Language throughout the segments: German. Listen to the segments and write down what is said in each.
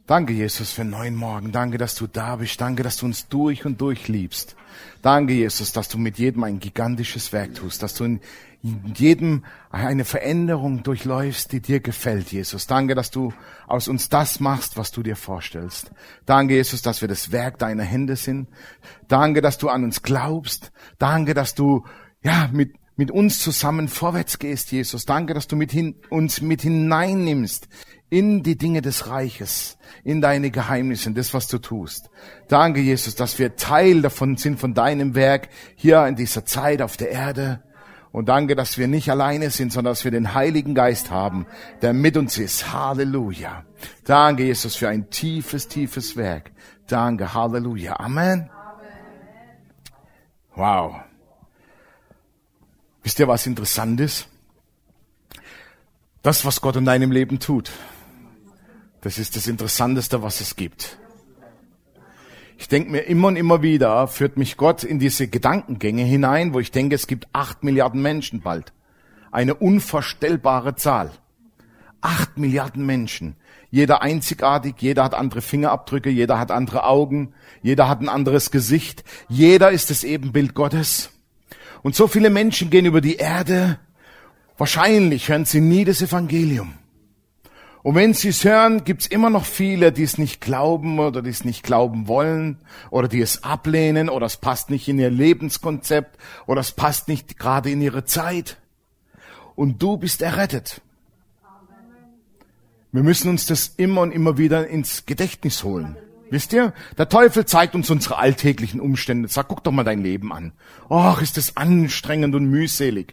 Danke, Jesus, für einen neuen Morgen. Danke, dass du da bist. Danke, dass du uns durch und durch liebst. Danke, Jesus, dass du mit jedem ein gigantisches Werk tust, dass du in jedem eine Veränderung durchläufst, die dir gefällt, Jesus. Danke, dass du aus uns das machst, was du dir vorstellst. Danke, Jesus, dass wir das Werk deiner Hände sind. Danke, dass du an uns glaubst. Danke, dass du mit uns zusammen vorwärts gehst, Jesus. Danke, dass du uns mit hineinnimmst in die Dinge des Reiches, in deine Geheimnisse, in das, was du tust. Danke, Jesus, dass wir Teil davon sind, von deinem Werk hier in dieser Zeit auf der Erde. Und danke, dass wir nicht alleine sind, sondern dass wir den Heiligen Geist haben, der mit uns ist. Halleluja. Danke, Jesus, für ein tiefes, tiefes Werk. Danke, Halleluja. Amen. Wow. Wisst ihr, was interessant ist? Das, was Gott in deinem Leben tut, das ist das Interessanteste, was es gibt. Ich denke mir immer und immer wieder, führt mich Gott in diese Gedankengänge hinein, wo ich denke, es gibt 8 Milliarden Menschen bald. Eine unvorstellbare Zahl. 8 Milliarden Menschen. Jeder einzigartig, jeder hat andere Fingerabdrücke, jeder hat andere Augen, jeder hat ein anderes Gesicht. Jeder ist das Ebenbild Gottes. Und so viele Menschen gehen über die Erde. Wahrscheinlich hören sie nie das Evangelium. Und wenn sie es hören, gibt's immer noch viele, die es nicht glauben oder die es nicht glauben wollen oder die es ablehnen oder es passt nicht in ihr Lebenskonzept oder es passt nicht gerade in ihre Zeit. Und du bist errettet. Wir müssen uns das immer und immer wieder ins Gedächtnis holen. Wisst ihr? Der Teufel zeigt uns unsere alltäglichen Umstände. Sagt, guck doch mal dein Leben an. Och, ist das anstrengend und mühselig.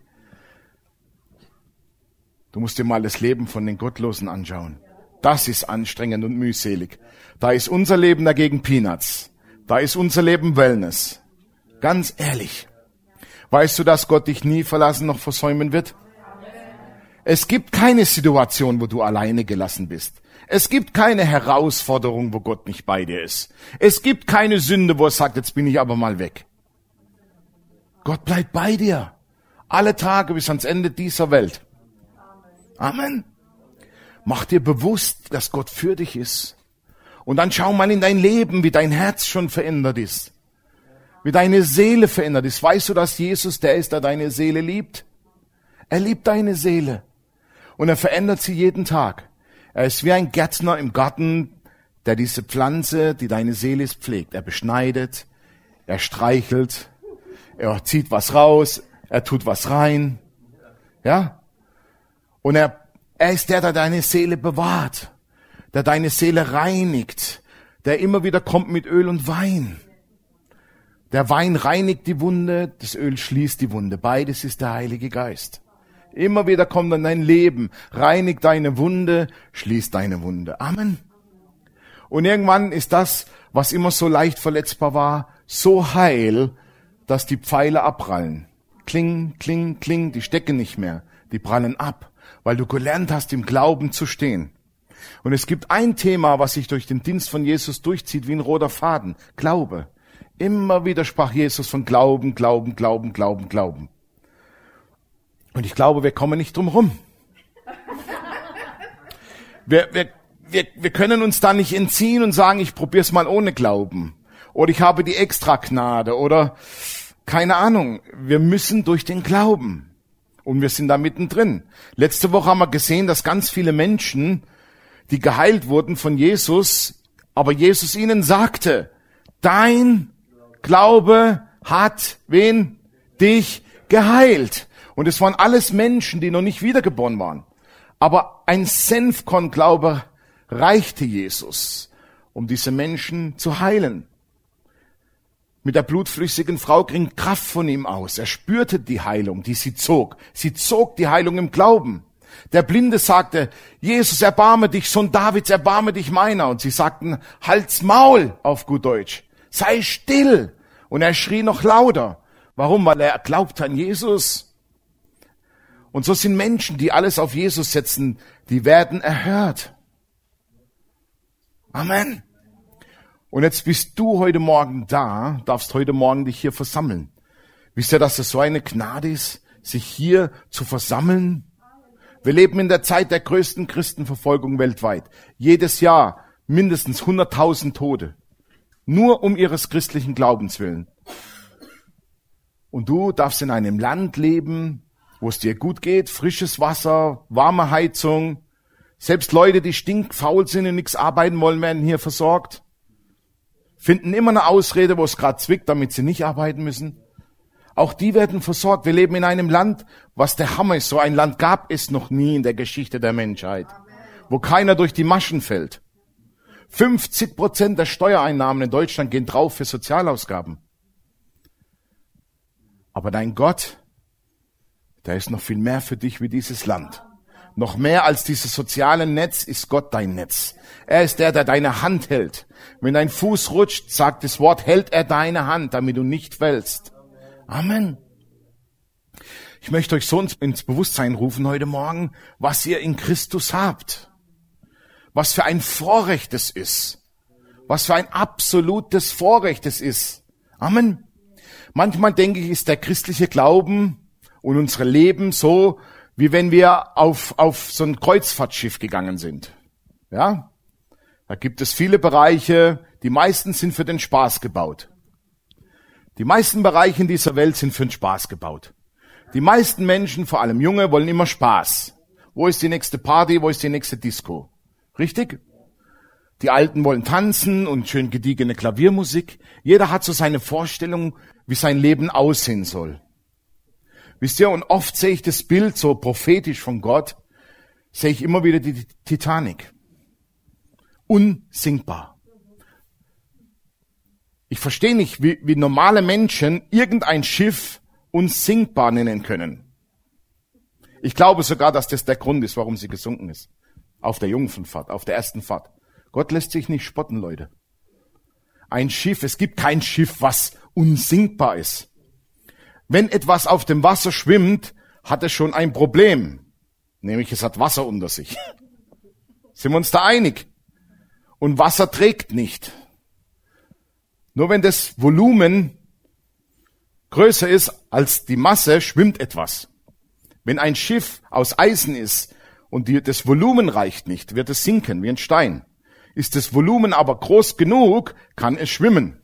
Du musst dir mal das Leben von den Gottlosen anschauen. Das ist anstrengend und mühselig. Da ist unser Leben dagegen Peanuts. Da ist unser Leben Wellness. Ganz ehrlich. Weißt du, dass Gott dich nie verlassen noch versäumen wird? Es gibt keine Situation, wo du alleine gelassen bist. Es gibt keine Herausforderung, wo Gott nicht bei dir ist. Es gibt keine Sünde, wo er sagt, jetzt bin ich aber mal weg. Gott bleibt bei dir. Alle Tage bis ans Ende dieser Welt. Amen. Mach dir bewusst, dass Gott für dich ist. Und dann schau mal in dein Leben, wie dein Herz schon verändert ist. Wie deine Seele verändert ist. Weißt du, dass Jesus der ist, der deine Seele liebt? Er liebt deine Seele. Und er verändert sie jeden Tag. Er ist wie ein Gärtner im Garten, der diese Pflanze, die deine Seele ist, pflegt. Er beschneidet, er streichelt, er zieht was raus, er tut was rein. Ja? Und er ist der deine Seele bewahrt, der deine Seele reinigt, der immer wieder kommt mit Öl und Wein. Der Wein reinigt die Wunde, das Öl schließt die Wunde. Beides ist der Heilige Geist. Immer wieder kommt in dein Leben, reinigt deine Wunde, schließt deine Wunde. Amen. Und irgendwann ist das, was immer so leicht verletzbar war, so heil, dass die Pfeile abprallen. Kling, kling, kling, die stecken nicht mehr, die prallen ab. Weil du gelernt hast, im Glauben zu stehen. Und es gibt ein Thema, was sich durch den Dienst von Jesus durchzieht, wie ein roter Faden. Glaube. Immer wieder sprach Jesus von Glauben, Glauben, Glauben, Glauben, Glauben. Und ich glaube, wir kommen nicht drum rum. Wir können uns da nicht entziehen und sagen, ich probier's mal ohne Glauben. Oder ich habe die Extragnade. Oder keine Ahnung. Wir müssen durch den Glauben. Und wir sind da mittendrin. Letzte Woche haben wir gesehen, dass ganz viele Menschen, die geheilt wurden von Jesus, aber Jesus ihnen sagte, dein Glaube hat wen? Dich geheilt. Und es waren alles Menschen, die noch nicht wiedergeboren waren. Aber ein Senfkorn-Glaube reichte Jesus, um diese Menschen zu heilen. Mit der blutflüssigen Frau ging Kraft von ihm aus. Er spürte die Heilung, die sie zog. Sie zog die Heilung im Glauben. Der Blinde sagte, Jesus, erbarme dich, Sohn Davids, erbarme dich meiner. Und sie sagten, halt's Maul, auf gut Deutsch. Sei still. Und er schrie noch lauter. Warum? Weil er glaubte an Jesus. Und so sind Menschen, die alles auf Jesus setzen, die werden erhört. Amen. Und jetzt bist du heute Morgen da, darfst heute Morgen dich hier versammeln. Wisst ihr, dass das so eine Gnade ist, sich hier zu versammeln? Wir leben in der Zeit der größten Christenverfolgung weltweit. Jedes Jahr mindestens 100.000 Tote. Nur um ihres christlichen Glaubens willen. Und du darfst in einem Land leben, wo es dir gut geht, frisches Wasser, warme Heizung. Selbst Leute, die stinkfaul sind und nichts arbeiten wollen, werden hier versorgt. Finden immer eine Ausrede, wo es gerade zwickt, damit sie nicht arbeiten müssen. Auch die werden versorgt. Wir leben in einem Land, was der Hammer ist. So ein Land gab es noch nie in der Geschichte der Menschheit, wo keiner durch die Maschen fällt. 50% der Steuereinnahmen in Deutschland gehen drauf für Sozialausgaben. Aber dein Gott, der ist noch viel mehr für dich wie dieses Land. Noch mehr als dieses soziale Netz ist Gott dein Netz. Er ist der deine Hand hält. Wenn dein Fuß rutscht, sagt das Wort, hält er deine Hand, damit du nicht fällst. Amen. Ich möchte euch so ins Bewusstsein rufen heute Morgen, was ihr in Christus habt. Was für ein Vorrecht es ist. Was für ein absolutes Vorrecht es ist. Amen. Manchmal denke ich, ist der christliche Glauben und unser Leben so, wie wenn wir auf so ein Kreuzfahrtschiff gegangen sind. Ja? Da gibt es viele Bereiche, die meisten sind für den Spaß gebaut. Die meisten Bereiche in dieser Welt sind für den Spaß gebaut. Die meisten Menschen, vor allem Junge, wollen immer Spaß. Wo ist die nächste Party, wo ist die nächste Disco? Richtig? Die Alten wollen tanzen und schön gediegene Klaviermusik. Jeder hat so seine Vorstellung, wie sein Leben aussehen soll. Wisst ihr, und oft sehe ich das Bild so prophetisch von Gott, sehe ich immer wieder die Titanic. Unsinkbar. Ich verstehe nicht, wie normale Menschen irgendein Schiff unsinkbar nennen können. Ich glaube sogar, dass das der Grund ist, warum sie gesunken ist. Auf der Jungfernfahrt, auf der ersten Fahrt. Gott lässt sich nicht spotten, Leute. Ein Schiff, es gibt kein Schiff, was unsinkbar ist. Wenn etwas auf dem Wasser schwimmt, hat es schon ein Problem. Nämlich es hat Wasser unter sich. Sind wir uns da einig? Und Wasser trägt nicht. Nur wenn das Volumen größer ist als die Masse, schwimmt etwas. Wenn ein Schiff aus Eisen ist und das Volumen reicht nicht, wird es sinken wie ein Stein. Ist das Volumen aber groß genug, kann es schwimmen.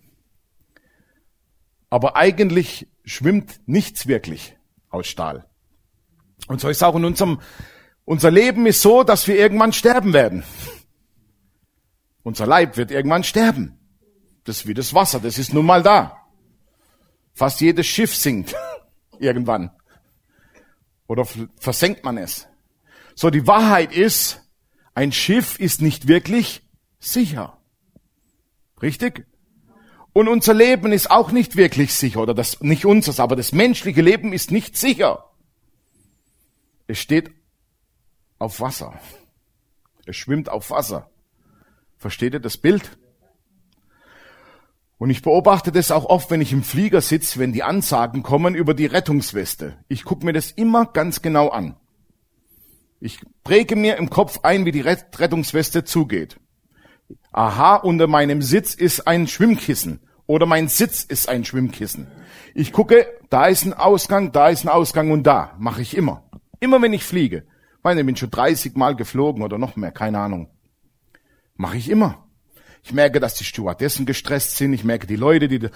Aber eigentlich schwimmt nichts wirklich aus Stahl. Und so ist auch in unser Leben ist so, dass wir irgendwann sterben werden. Unser Leib wird irgendwann sterben. Das ist wie das Wasser, das ist nun mal da. Fast jedes Schiff sinkt irgendwann. Oder versenkt man es. So, die Wahrheit ist, ein Schiff ist nicht wirklich sicher. Richtig? Und unser Leben ist auch nicht wirklich sicher, oder das, nicht unseres, aber das menschliche Leben ist nicht sicher. Es steht auf Wasser. Es schwimmt auf Wasser. Versteht ihr das Bild? Und ich beobachte das auch oft, wenn ich im Flieger sitze, wenn die Ansagen kommen über die Rettungsweste. Ich gucke mir das immer ganz genau an. Ich präge mir im Kopf ein, wie die Rettungsweste zugeht. Aha, unter meinem Sitz ist ein Schwimmkissen. Oder mein Sitz ist ein Schwimmkissen. Ich gucke, da ist ein Ausgang und da. Mache ich immer. Immer wenn ich fliege. Ich bin schon 30 Mal geflogen oder noch mehr, keine Ahnung. Mache ich immer. Ich merke, dass die Stewardessen gestresst sind. Ich merke die Leute, die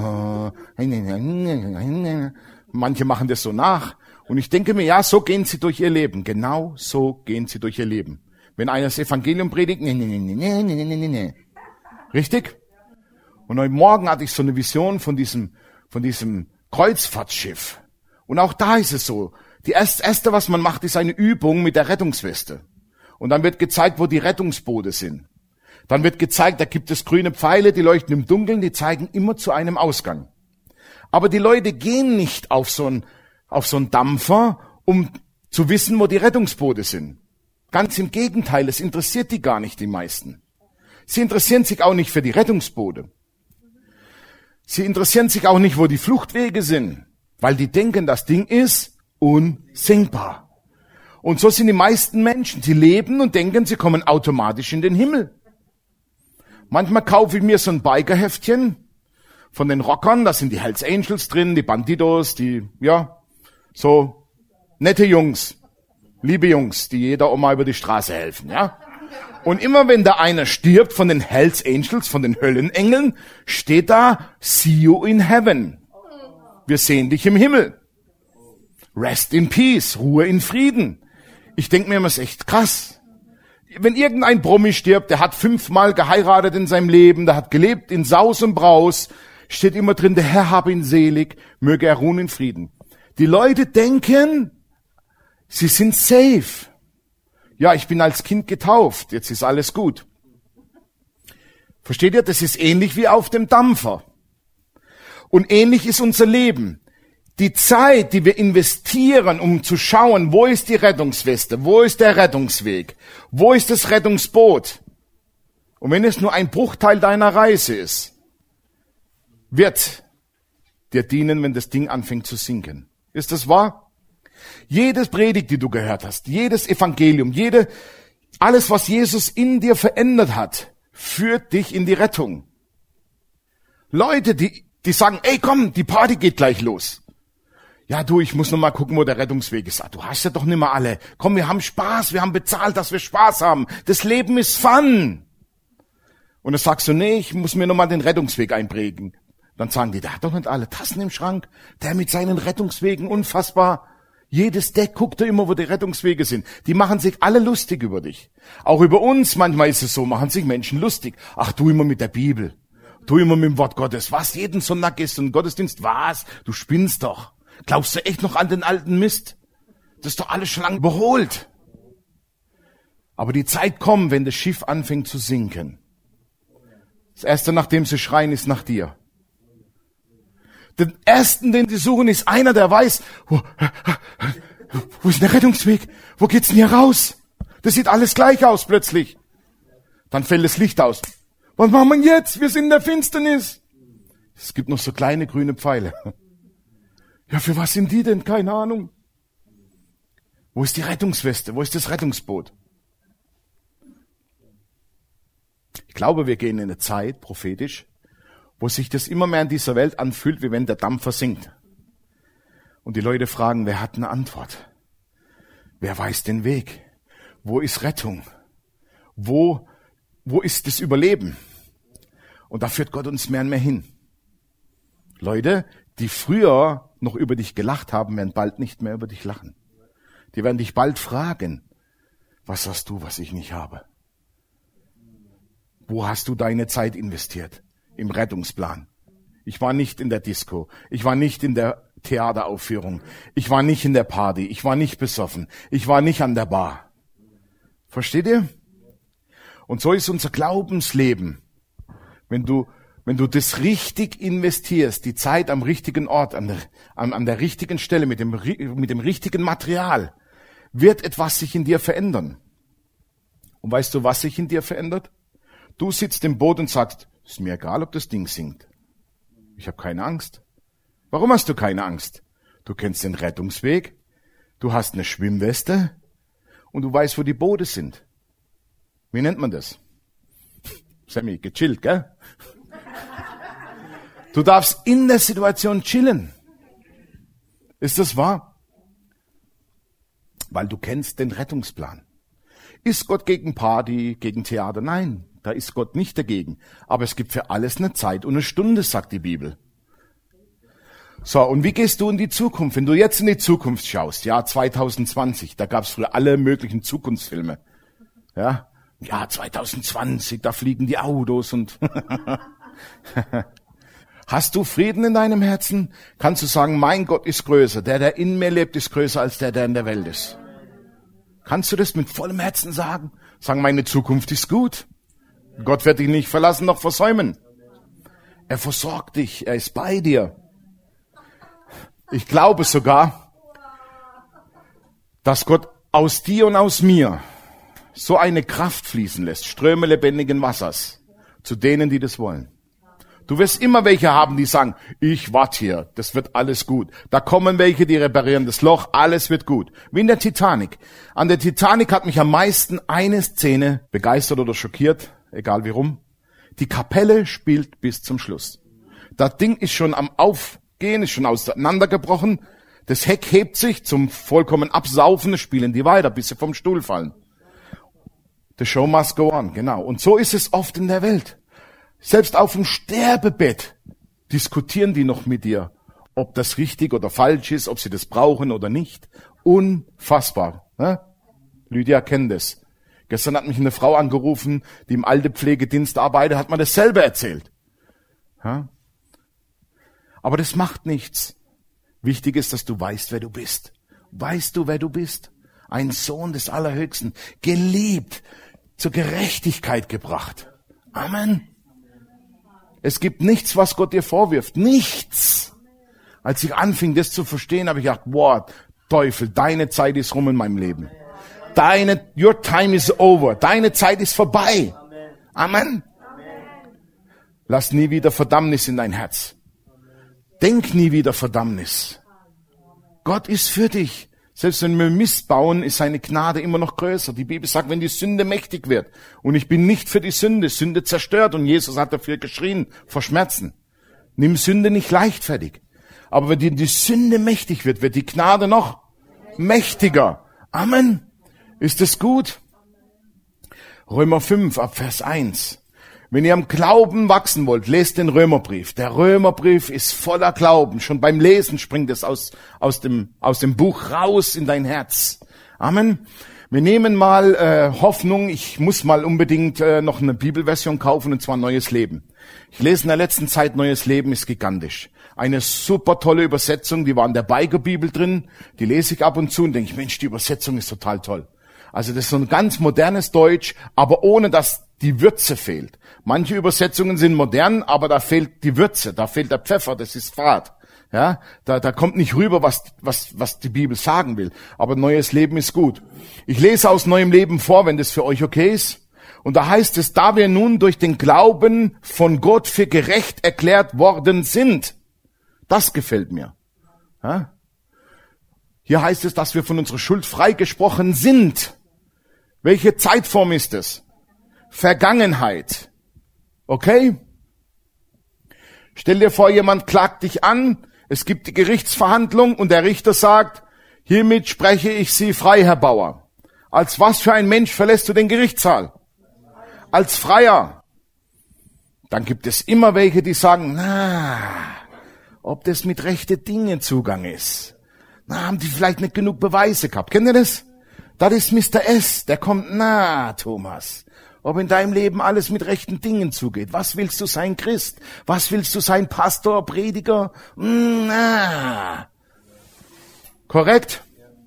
manche machen das so nach. Und ich denke mir, ja, so gehen sie durch ihr Leben. Genau so gehen sie durch ihr Leben. Wenn einer das Evangelium predigt, Richtig? Und heute Morgen hatte ich so eine Vision von diesem Kreuzfahrtschiff. Und auch da ist es so. Das Erste, was man macht, ist eine Übung mit der Rettungsweste. Und dann wird gezeigt, wo die Rettungsboote sind. Dann wird gezeigt, da gibt es grüne Pfeile, die leuchten im Dunkeln, die zeigen immer zu einem Ausgang. Aber die Leute gehen nicht auf so einen Dampfer, um zu wissen, wo die Rettungsboote sind. Ganz im Gegenteil, es interessiert die gar nicht, die meisten. Sie interessieren sich auch nicht für die Rettungsboote. Sie interessieren sich auch nicht, wo die Fluchtwege sind, weil die denken, das Ding ist unsinkbar. Und so sind die meisten Menschen. Sie leben und denken, sie kommen automatisch in den Himmel. Manchmal kaufe ich mir so ein Bikerheftchen von den Rockern, da sind die Hells Angels drin, die Bandidos, so nette Jungs, liebe Jungs, die jeder Oma über die Straße helfen, ja. Und immer wenn da einer stirbt von den Hells Angels, von den Höllenengeln, steht da, see you in heaven. Wir sehen dich im Himmel. Rest in peace, Ruhe in Frieden. Ich denke mir immer, es ist echt krass. Wenn irgendein Promi stirbt, der hat 5-mal geheiratet in seinem Leben, der hat gelebt in Saus und Braus, steht immer drin, der Herr habe ihn selig, möge er ruhen in Frieden. Die Leute denken, sie sind safe. Ja, ich bin als Kind getauft, jetzt ist alles gut. Versteht ihr? Das ist ähnlich wie auf dem Dampfer. Und ähnlich ist unser Leben. Die Zeit, die wir investieren, um zu schauen, wo ist die Rettungsweste, wo ist der Rettungsweg, wo ist das Rettungsboot? Und wenn es nur ein Bruchteil deiner Reise ist, wird dir dienen, wenn das Ding anfängt zu sinken. Ist das wahr? Jedes Predigt, die du gehört hast, jedes Evangelium, alles, was Jesus in dir verändert hat, führt dich in die Rettung. Leute, die sagen, ey komm, die Party geht gleich los. Ja du, ich muss noch mal gucken, wo der Rettungsweg ist. Du hast ja doch nicht mehr alle. Komm, wir haben Spaß, wir haben bezahlt, dass wir Spaß haben. Das Leben ist Fun. Und dann sagst du, nee, ich muss mir noch mal den Rettungsweg einprägen. Dann sagen die, der hat doch nicht alle Tassen im Schrank. Der mit seinen Rettungswegen, unfassbar. Jedes Deck guckt er immer, wo die Rettungswege sind. Die machen sich alle lustig über dich. Auch über uns, manchmal ist es so, machen sich Menschen lustig. Ach, du immer mit der Bibel. Du immer mit dem Wort Gottes. Was, jeden Sonntag gehst du in den Gottesdienst? Was? Du spinnst doch. Glaubst du echt noch an den alten Mist? Das ist doch alles schon lang überholt. Aber die Zeit kommt, wenn das Schiff anfängt zu sinken. Das Erste, nachdem sie schreien, ist nach dir. Den Ersten, den sie suchen, ist einer, der weiß, wo ist der Rettungsweg? Wo geht's denn hier raus? Das sieht alles gleich aus plötzlich. Dann fällt das Licht aus. Was machen wir jetzt? Wir sind in der Finsternis. Es gibt noch so kleine grüne Pfeile. Ja, für was sind die denn? Keine Ahnung. Wo ist die Rettungsweste? Wo ist das Rettungsboot? Ich glaube, wir gehen in eine Zeit, prophetisch, wo sich das immer mehr in dieser Welt anfühlt, wie wenn der Dampfer sinkt. Und die Leute fragen, wer hat eine Antwort? Wer weiß den Weg? Wo ist Rettung? Wo ist das Überleben? Und da führt Gott uns mehr und mehr hin. Leute, die früher noch über dich gelacht haben, werden bald nicht mehr über dich lachen. Die werden dich bald fragen, was hast du, was ich nicht habe? Wo hast du deine Zeit investiert? Im Rettungsplan. Ich war nicht in der Disco. Ich war nicht in der Theateraufführung. Ich war nicht in der Party. Ich war nicht besoffen. Ich war nicht an der Bar. Versteht ihr? Und so ist unser Glaubensleben. Wenn du das richtig investierst, die Zeit am richtigen Ort, an der richtigen Stelle, mit dem richtigen Material, wird etwas sich in dir verändern. Und weißt du, was sich in dir verändert? Du sitzt im Boot und sagst, ist mir egal, ob das Ding sinkt. Ich habe keine Angst. Warum hast du keine Angst? Du kennst den Rettungsweg, du hast eine Schwimmweste und du weißt, wo die Boote sind. Wie nennt man das? Sammy, gechillt, gell? Du darfst in der Situation chillen. Ist das wahr? Weil du kennst den Rettungsplan. Ist Gott gegen Party, gegen Theater? Nein, da ist Gott nicht dagegen. Aber es gibt für alles eine Zeit und eine Stunde, sagt die Bibel. So, und wie gehst du in die Zukunft? Wenn du jetzt in die Zukunft schaust, Jahr 2020, da gab es früher alle möglichen Zukunftsfilme. Ja, 2020, da fliegen die Autos und... Hast du Frieden in deinem Herzen? Kannst du sagen, mein Gott ist größer. Der in mir lebt, ist größer als der in der Welt ist. Kannst du das mit vollem Herzen sagen? Sagen, meine Zukunft ist gut. Gott wird dich nicht verlassen noch versäumen. Er versorgt dich. Er ist bei dir. Ich glaube sogar, dass Gott aus dir und aus mir so eine Kraft fließen lässt. Ströme lebendigen Wassers. Zu denen, die das wollen. Du wirst immer welche haben, die sagen, ich warte hier, das wird alles gut. Da kommen welche, die reparieren das Loch, alles wird gut. Wie in der Titanic. An der Titanic hat mich am meisten eine Szene begeistert oder schockiert, egal wie rum. Die Kapelle spielt bis zum Schluss. Das Ding ist schon am Aufgehen, ist schon auseinandergebrochen. Das Heck hebt sich zum vollkommen Absaufen, spielen die weiter, bis sie vom Stuhl fallen. The show must go on, genau. Und so ist es oft in der Welt. Selbst auf dem Sterbebett diskutieren die noch mit dir, ob das richtig oder falsch ist, ob sie das brauchen oder nicht. Unfassbar. Ne? Lydia kennt das. Gestern hat mich eine Frau angerufen, die im Altenpflegedienst arbeitet, hat mir dasselbe erzählt. Ja? Aber das macht nichts. Wichtig ist, dass du weißt, wer du bist. Weißt du, wer du bist? Ein Sohn des Allerhöchsten, geliebt, zur Gerechtigkeit gebracht. Amen. Es gibt nichts, was Gott dir vorwirft. Nichts. Als ich anfing, das zu verstehen, habe ich gedacht, boah, Teufel, deine Zeit ist rum in meinem Leben. Your time is over. Deine Zeit ist vorbei. Amen. Lass nie wieder Verdammnis in dein Herz. Denk nie wieder Verdammnis. Gott ist für dich. Selbst wenn wir Mist bauen, ist seine Gnade immer noch größer. Die Bibel sagt, wenn die Sünde mächtig wird. Und ich bin nicht für die Sünde. Sünde zerstört. Und Jesus hat dafür geschrien, vor Schmerzen. Nimm Sünde nicht leichtfertig. Aber wenn die Sünde mächtig wird, wird die Gnade noch mächtiger. Amen. Ist es gut? Römer 5, ab Vers 1. Wenn ihr am Glauben wachsen wollt, lest den Römerbrief. Der Römerbrief ist voller Glauben. Schon beim Lesen springt es aus dem Buch raus in dein Herz. Amen. Wir nehmen mal Hoffnung. Ich muss mal unbedingt noch eine Bibelversion kaufen, und zwar Neues Leben. Ich lese in der letzten Zeit, Neues Leben ist gigantisch. Eine super tolle Übersetzung, die war in der Biker-Bibel drin. Die lese ich ab und zu und denke ich, Mensch, die Übersetzung ist total toll. Also das ist so ein ganz modernes Deutsch, aber ohne dass die Würze fehlt. Manche Übersetzungen sind modern, aber da fehlt die Würze, da fehlt der Pfeffer, das ist Fad. Ja, da kommt nicht rüber, was die Bibel sagen will. Aber Neues Leben ist gut. Ich lese aus Neuem Leben vor, wenn das für euch okay ist. Und da heißt es, da wir nun durch den Glauben von Gott für gerecht erklärt worden sind. Das gefällt mir. Ja? Hier heißt es, dass wir von unserer Schuld freigesprochen sind. Welche Zeitform ist es? Vergangenheit. Okay? Stell dir vor, jemand klagt dich an, es gibt die Gerichtsverhandlung und der Richter sagt, hiermit spreche ich Sie frei, Herr Bauer. Als was für ein Mensch verlässt du den Gerichtssaal? Als Freier. Dann gibt es immer welche, die sagen, ob das mit rechten Dingen Zugang ist. Haben die vielleicht nicht genug Beweise gehabt? Kennt ihr das? Das ist Mr. S, der kommt, Thomas, ob in deinem Leben alles mit rechten Dingen zugeht. Was willst du sein, Christ? Was willst du sein, Pastor, Prediger? Korrekt?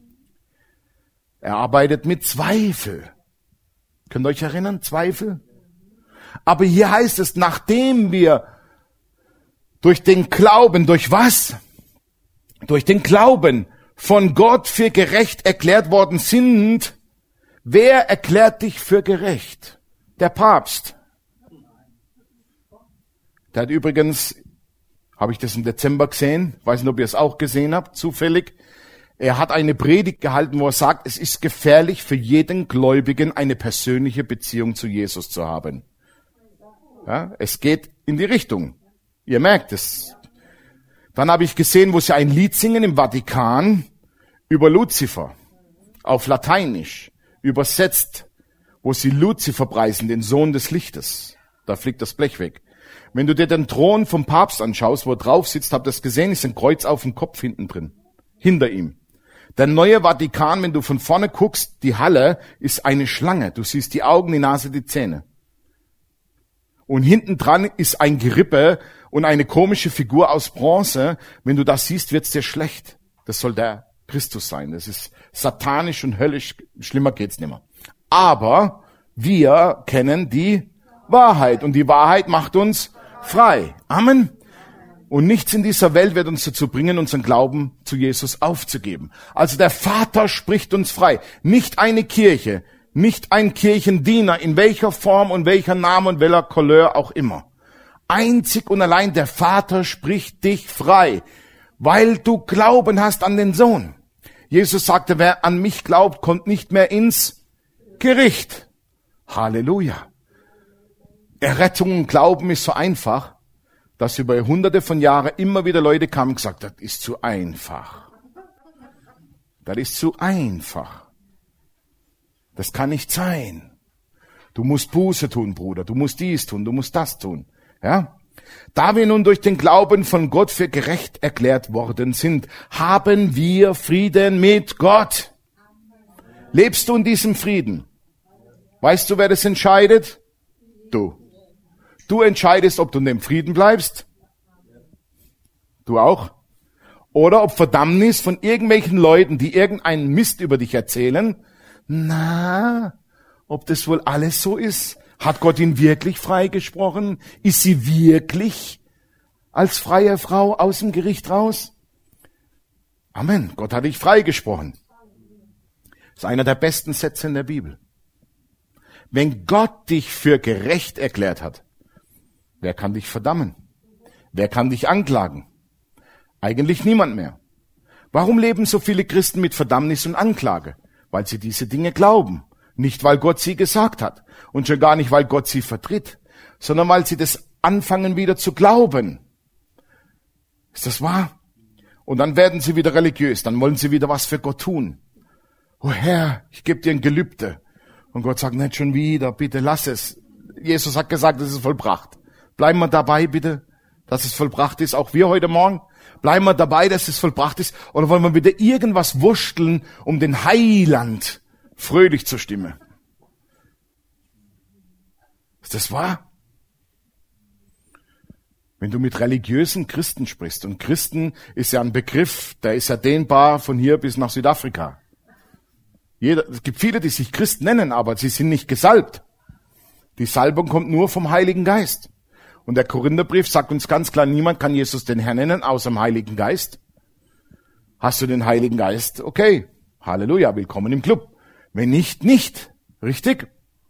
Er arbeitet mit Zweifel. Könnt ihr euch erinnern? Zweifel? Aber hier heißt es, nachdem wir durch den Glauben, durch was? Durch den Glauben von Gott für gerecht erklärt worden sind. Wer erklärt dich für gerecht? Der Papst. Der hat übrigens, habe ich das im Dezember gesehen, weiß nicht, ob ihr es auch gesehen habt, zufällig. Er hat eine Predigt gehalten, wo er sagt, es ist gefährlich für jeden Gläubigen, eine persönliche Beziehung zu Jesus zu haben. Ja, es geht in die Richtung. Ihr merkt es. Dann habe ich gesehen, wo sie ein Lied singen im Vatikan über Luzifer, auf Lateinisch, übersetzt, wo sie Luzifer preisen, den Sohn des Lichtes. Da fliegt das Blech weg. Wenn du dir den Thron vom Papst anschaust, wo er drauf sitzt, habt ihr das gesehen, ist ein Kreuz auf dem Kopf hinten drin, hinter ihm. Der neue Vatikan, wenn du von vorne guckst, die Halle ist eine Schlange. Du siehst die Augen, die Nase, die Zähne. Und hinten dran ist ein Gerippe und eine komische Figur aus Bronze. Wenn du das siehst, wird's dir schlecht. Das soll der Christus sein. Das ist satanisch und höllisch. Schlimmer geht's nicht mehr. Aber wir kennen die Wahrheit. Und die Wahrheit macht uns frei. Amen. Und nichts in dieser Welt wird uns dazu bringen, unseren Glauben zu Jesus aufzugeben. Also der Vater spricht uns frei. Nicht eine Kirche, nicht ein Kirchendiener, in welcher Form und welcher Name und welcher Couleur auch immer. Einzig und allein der Vater spricht dich frei, weil du Glauben hast an den Sohn. Jesus sagte, wer an mich glaubt, kommt nicht mehr ins Gericht. Halleluja. Errettung und Glauben ist so einfach, dass über hunderte von Jahren immer wieder Leute kamen und gesagt, das ist zu einfach. Das ist zu einfach. Das kann nicht sein. Du musst Buße tun, Bruder. Du musst dies tun, du musst das tun. Ja? Da wir nun durch den Glauben von Gott für gerecht erklärt worden sind, haben wir Frieden mit Gott. Lebst du in diesem Frieden? Weißt du, wer das entscheidet? Du. Du entscheidest, ob du in dem Frieden bleibst. Du auch. Oder ob Verdammnis von irgendwelchen Leuten, die irgendeinen Mist über dich erzählen, ob das wohl alles so ist. Hat Gott ihn wirklich freigesprochen? Ist sie wirklich als freie Frau aus dem Gericht raus? Amen. Gott hat dich freigesprochen. Das ist einer der besten Sätze in der Bibel. Wenn Gott dich für gerecht erklärt hat, wer kann dich verdammen? Wer kann dich anklagen? Eigentlich niemand mehr. Warum leben so viele Christen mit Verdammnis und Anklage? Weil sie diese Dinge glauben. Nicht, weil Gott sie gesagt hat. Und schon gar nicht, weil Gott sie vertritt. Sondern weil sie das anfangen wieder zu glauben. Ist das wahr? Und dann werden sie wieder religiös. Dann wollen sie wieder was für Gott tun. Oh Herr, ich gebe dir ein Gelübde. Und Gott sagt, nicht schon wieder, bitte lass es. Jesus hat gesagt, es ist vollbracht. Bleiben wir dabei, bitte, dass es vollbracht ist. Auch wir heute Morgen. Bleiben wir dabei, dass es vollbracht ist. Oder wollen wir wieder irgendwas wursteln, um den Heiland fröhlich zu stimmen? Ist das wahr? Wenn du mit religiösen Christen sprichst, und Christen ist ja ein Begriff, der ist ja dehnbar von hier bis nach Südafrika. Es gibt viele, die sich Christ nennen, aber sie sind nicht gesalbt. Die Salbung kommt nur vom Heiligen Geist. Und der Korintherbrief sagt uns ganz klar, niemand kann Jesus den Herrn nennen, außer dem Heiligen Geist. Hast du den Heiligen Geist? Okay, Halleluja, willkommen im Club. Wenn nicht, nicht. Richtig?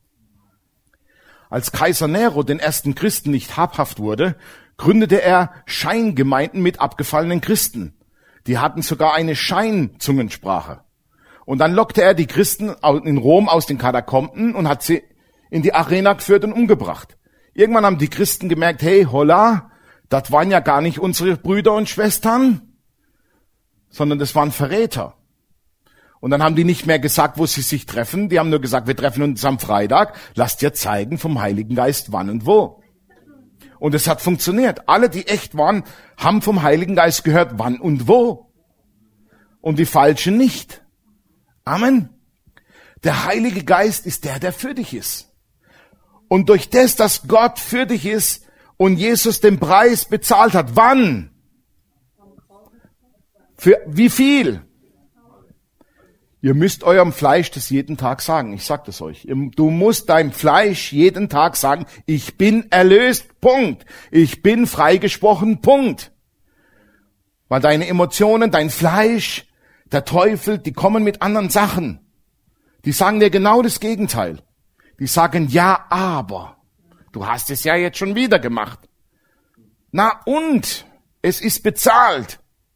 Als Kaiser Nero den ersten Christen nicht habhaft wurde, gründete er Scheingemeinden mit abgefallenen Christen. Die hatten sogar eine Scheinzungensprache. Und dann lockte er die Christen in Rom aus den Katakomben und hat sie in die Arena geführt und umgebracht. Irgendwann haben die Christen gemerkt, hey, holla, das waren ja gar nicht unsere Brüder und Schwestern, sondern das waren Verräter. Und dann haben die nicht mehr gesagt, wo sie sich treffen. Die haben nur gesagt, wir treffen uns am Freitag. Lasst dir zeigen vom Heiligen Geist, wann und wo. Und es hat funktioniert. Alle, die echt waren, haben vom Heiligen Geist gehört, wann und wo. Und die Falschen nicht. Amen. Der Heilige Geist ist der, der für dich ist. Und durch das, dass Gott für dich ist und Jesus den Preis bezahlt hat, wann? Für wie viel? Ihr müsst eurem Fleisch das jeden Tag sagen. Ich sag das euch. Du musst deinem Fleisch jeden Tag sagen, ich bin erlöst, Punkt. Ich bin freigesprochen, Punkt. Weil deine Emotionen, dein Fleisch, der Teufel, die kommen mit anderen Sachen. Die sagen dir genau das Gegenteil. Die sagen, ja, aber du hast es ja jetzt schon wieder gemacht. Na und? Es ist bezahlt.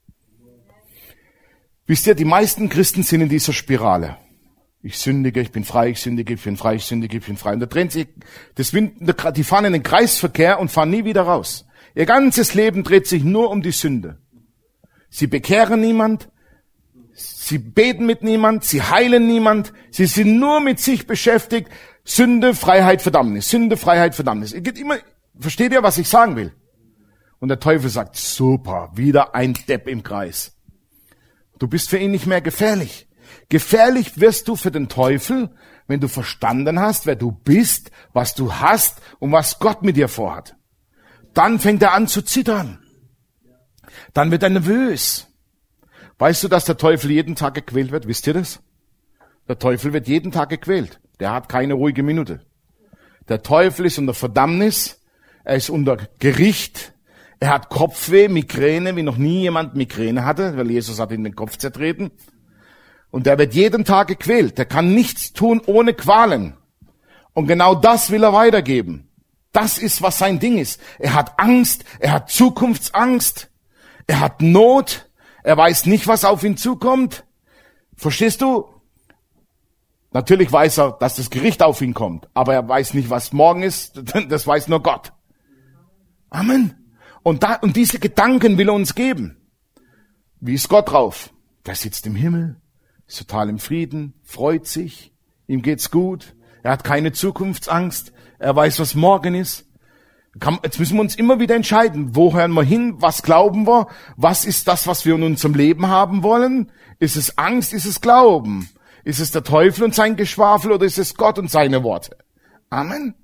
Wisst ihr, die meisten Christen sind in dieser Spirale. Ich sündige, ich bin frei, ich sündige, ich bin frei, ich sündige, ich bin frei. Und da drehen sich, die fahren in den Kreisverkehr und fahren nie wieder raus. Ihr ganzes Leben dreht sich nur um die Sünde. Sie bekehren niemand, sie beten mit niemand, sie heilen niemand, sie sind nur mit sich beschäftigt. Sünde, Freiheit, Verdammnis. Sünde, Freiheit, Verdammnis. Es geht immer, versteht ihr, was ich sagen will? Und der Teufel sagt, super, wieder ein Depp im Kreis. Du bist für ihn nicht mehr gefährlich. Gefährlich wirst du für den Teufel, wenn du verstanden hast, wer du bist, was du hast und was Gott mit dir vorhat. Dann fängt er an zu zittern. Dann wird er nervös. Weißt du, dass der Teufel jeden Tag gequält wird? Wisst ihr das? Der Teufel wird jeden Tag gequält. Der hat keine ruhige Minute. Der Teufel ist unter Verdammnis, er ist unter Gericht, er hat Kopfweh, Migräne, wie noch nie jemand Migräne hatte, weil Jesus hat ihn den Kopf zertreten. Und der wird jeden Tag gequält. Der kann nichts tun ohne Qualen. Und genau das will er weitergeben. Das ist, was sein Ding ist. Er hat Angst, er hat Zukunftsangst, er hat Not, er weiß nicht, was auf ihn zukommt. Verstehst du? Natürlich weiß er, dass das Gericht auf ihn kommt, aber er weiß nicht, was morgen ist, das weiß nur Gott. Amen. Und diese Gedanken will er uns geben. Wie ist Gott drauf? Der sitzt im Himmel, ist total im Frieden, freut sich, ihm geht's gut, Er hat keine Zukunftsangst. Er weiß, was morgen ist. Jetzt müssen wir uns immer wieder entscheiden, wo hören wir hin, was glauben wir, was ist das, was wir in unserem Leben haben wollen? Ist es Angst, ist es Glauben? Ist es der Teufel und sein Geschwafel oder ist es Gott und seine Worte? Amen.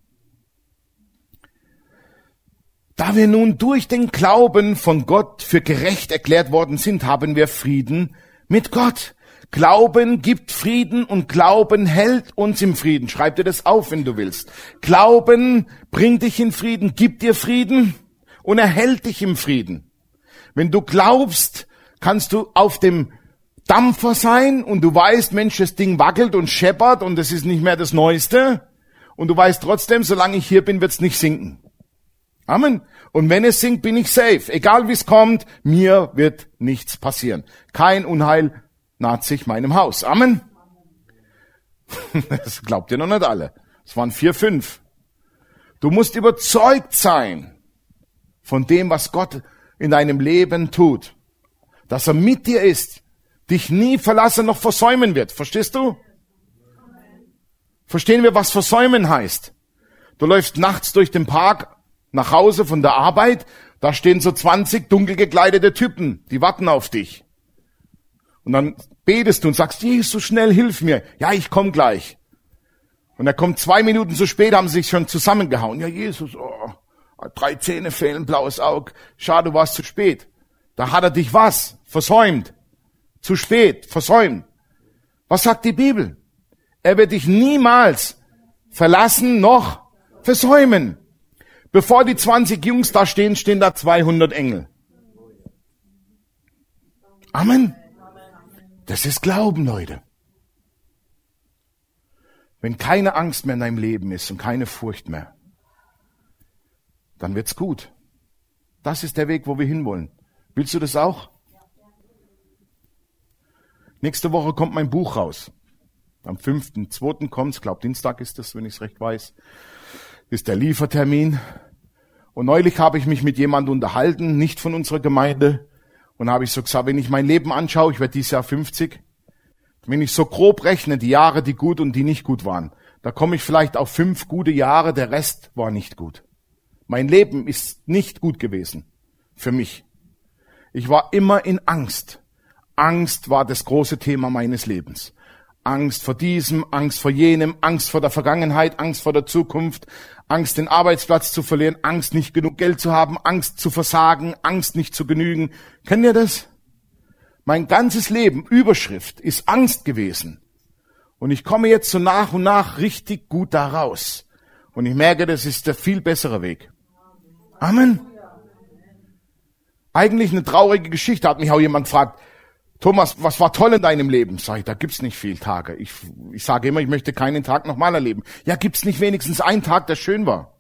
Da wir nun durch den Glauben von Gott für gerecht erklärt worden sind, haben wir Frieden mit Gott. Glauben gibt Frieden und Glauben hält uns im Frieden. Schreib dir das auf, wenn du willst. Glauben bringt dich in Frieden, gibt dir Frieden und erhält dich im Frieden. Wenn du glaubst, kannst du auf dem Dampfer sein und du weißt, Mensch, das Ding wackelt und scheppert und es ist nicht mehr das Neueste. Und du weißt trotzdem, solange ich hier bin, wird es nicht sinken. Amen. Und wenn es sinkt, bin ich safe. Egal wie es kommt, mir wird nichts passieren. Kein Unheil naht sich meinem Haus. Amen. Das glaubt ihr noch nicht alle. Es waren 4, 5. Du musst überzeugt sein von dem, was Gott in deinem Leben tut. Dass er mit dir ist, dich nie verlassen noch versäumen wird. Verstehst du? Verstehen wir, was versäumen heißt? Du läufst nachts durch den Park nach Hause von der Arbeit, da stehen so 20 dunkel gekleidete Typen, die warten auf dich. Und dann betest du und sagst, Jesus, schnell, hilf mir. Ja, ich komme gleich. Und er kommt 2 Minuten zu spät, haben sie sich schon zusammengehauen. Ja, Jesus, 3 Zähne fehlen, blaues Auge. Schade, du warst zu spät. Da hat er dich was? Versäumt. Zu spät, versäumt. Was sagt die Bibel? Er wird dich niemals verlassen noch versäumen. Bevor die 20 Jungs da stehen, stehen da 200 Engel. Amen. Das ist Glauben, Leute. Wenn keine Angst mehr in deinem Leben ist und keine Furcht mehr, dann wird's gut. Das ist der Weg, wo wir hinwollen. Willst du das auch? Nächste Woche kommt mein Buch raus. Am 5.2. kommt's, ich glaube Dienstag ist das, wenn ich es recht weiß, ist der Liefertermin. Und neulich habe ich mich mit jemandem unterhalten, nicht von unserer Gemeinde, und habe ich so gesagt, wenn ich mein Leben anschaue, ich werde dieses Jahr 50, wenn ich so grob rechne, die Jahre, die gut und die nicht gut waren, da komme ich vielleicht auf 5 gute Jahre, der Rest war nicht gut. Mein Leben ist nicht gut gewesen für mich. Ich war immer in Angst. Angst war das große Thema meines Lebens. Angst vor diesem, Angst vor jenem, Angst vor der Vergangenheit, Angst vor der Zukunft, Angst, den Arbeitsplatz zu verlieren, Angst, nicht genug Geld zu haben, Angst zu versagen, Angst, nicht zu genügen. Kennt ihr das? Mein ganzes Leben, Überschrift, ist Angst gewesen. Und ich komme jetzt so nach und nach richtig gut da raus. Und ich merke, das ist der viel bessere Weg. Amen. Eigentlich eine traurige Geschichte, hat mich auch jemand gefragt, Thomas, was war toll in deinem Leben? Sag ich, da gibt's nicht viel Tage. Ich sage immer, ich möchte keinen Tag nochmal erleben. Ja, gibt's nicht wenigstens einen Tag, der schön war?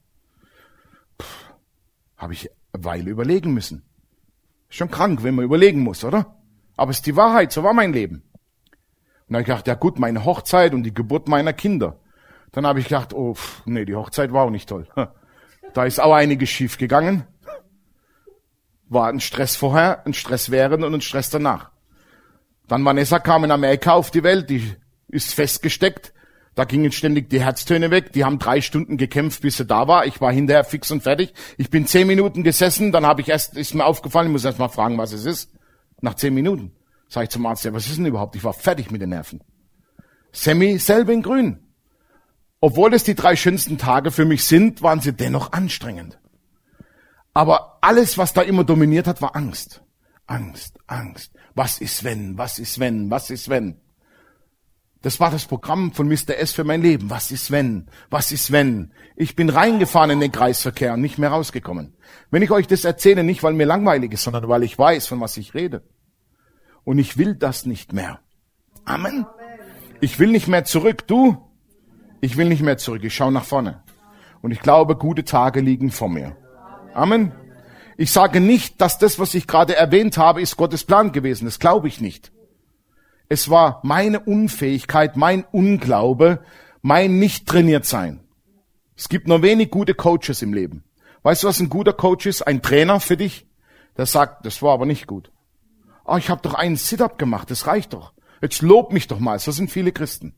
Habe ich eine Weile überlegen müssen. Schon krank, wenn man überlegen muss, oder? Aber es ist die Wahrheit, so war mein Leben. Und dann habe ich gedacht, ja gut, meine Hochzeit und die Geburt meiner Kinder. Dann habe ich gedacht, nee, die Hochzeit war auch nicht toll. Da ist auch einiges schief gegangen. War ein Stress vorher, ein Stress während und ein Stress danach. Dann Vanessa kam in Amerika auf die Welt, die ist festgesteckt. Da gingen ständig die Herztöne weg. Die haben 3 Stunden gekämpft, bis sie da war. Ich war hinterher fix und fertig. Ich bin 10 Minuten gesessen, dann ist mir aufgefallen, ich muss erst mal fragen, was es ist. Nach 10 Minuten sage ich zum Arzt, ja, was ist denn überhaupt? Ich war fertig mit den Nerven. Sammy selber in grün. Obwohl es die 3 schönsten Tage für mich sind, waren sie dennoch anstrengend. Aber alles, was da immer dominiert hat, war Angst. Angst, Angst. Was ist wenn? Was ist wenn? Was ist wenn? Das war das Programm von Mr. S für mein Leben. Was ist wenn? Was ist wenn? Ich bin reingefahren in den Kreisverkehr und nicht mehr rausgekommen. Wenn ich euch das erzähle, nicht weil mir langweilig ist, sondern weil ich weiß, von was ich rede. Und ich will das nicht mehr. Amen. Ich will nicht mehr zurück. Du? Ich will nicht mehr zurück. Ich schaue nach vorne. Und ich glaube, gute Tage liegen vor mir. Amen. Ich sage nicht, dass das, was ich gerade erwähnt habe, ist Gottes Plan gewesen. Das glaube ich nicht. Es war meine Unfähigkeit, mein Unglaube, mein Nicht-Trainiert-Sein. Es gibt nur wenig gute Coaches im Leben. Weißt du, was ein guter Coach ist? Ein Trainer für dich, der sagt, das war aber nicht gut. Ich habe doch einen Sit-Up gemacht, das reicht doch. Jetzt lob mich doch mal. So sind viele Christen.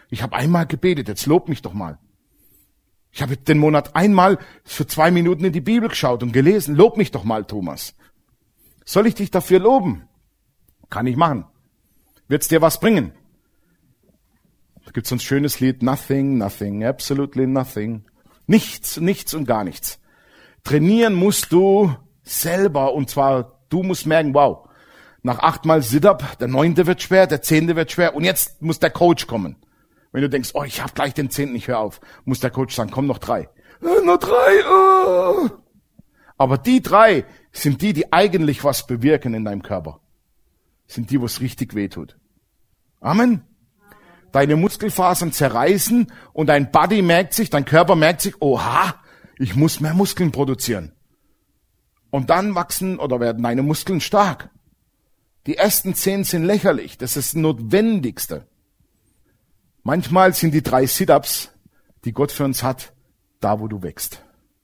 Ich habe einmal gebetet, jetzt lob mich doch mal. Ich habe den Monat einmal für 2 Minuten in die Bibel geschaut und gelesen. Lob mich doch mal, Thomas. Soll ich dich dafür loben? Kann ich machen. Wird's dir was bringen? Da gibt's so ein schönes Lied. Nothing, nothing, absolutely nothing. Nichts, nichts und gar nichts. Trainieren musst du selber, und zwar, du musst merken, wow, nach 8 Mal Sit-Up, der 9. wird schwer, der 10. wird schwer und jetzt muss der Coach kommen. Wenn du denkst, oh, ich habe gleich den 10., ich hör auf, muss der Coach sagen, komm, noch 3. Noch 3, oh. Aber die 3 sind die eigentlich was bewirken in deinem Körper. Sind die, wo es richtig wehtut. Amen. Deine Muskelfasern zerreißen und dein Body merkt sich, dein Körper merkt sich, oha, ich muss mehr Muskeln produzieren. Und dann wachsen oder werden deine Muskeln stark. Die ersten 10 sind lächerlich, das ist das Notwendigste. Manchmal sind die 3 Sit-Ups, die Gott für uns hat, da wo du wächst.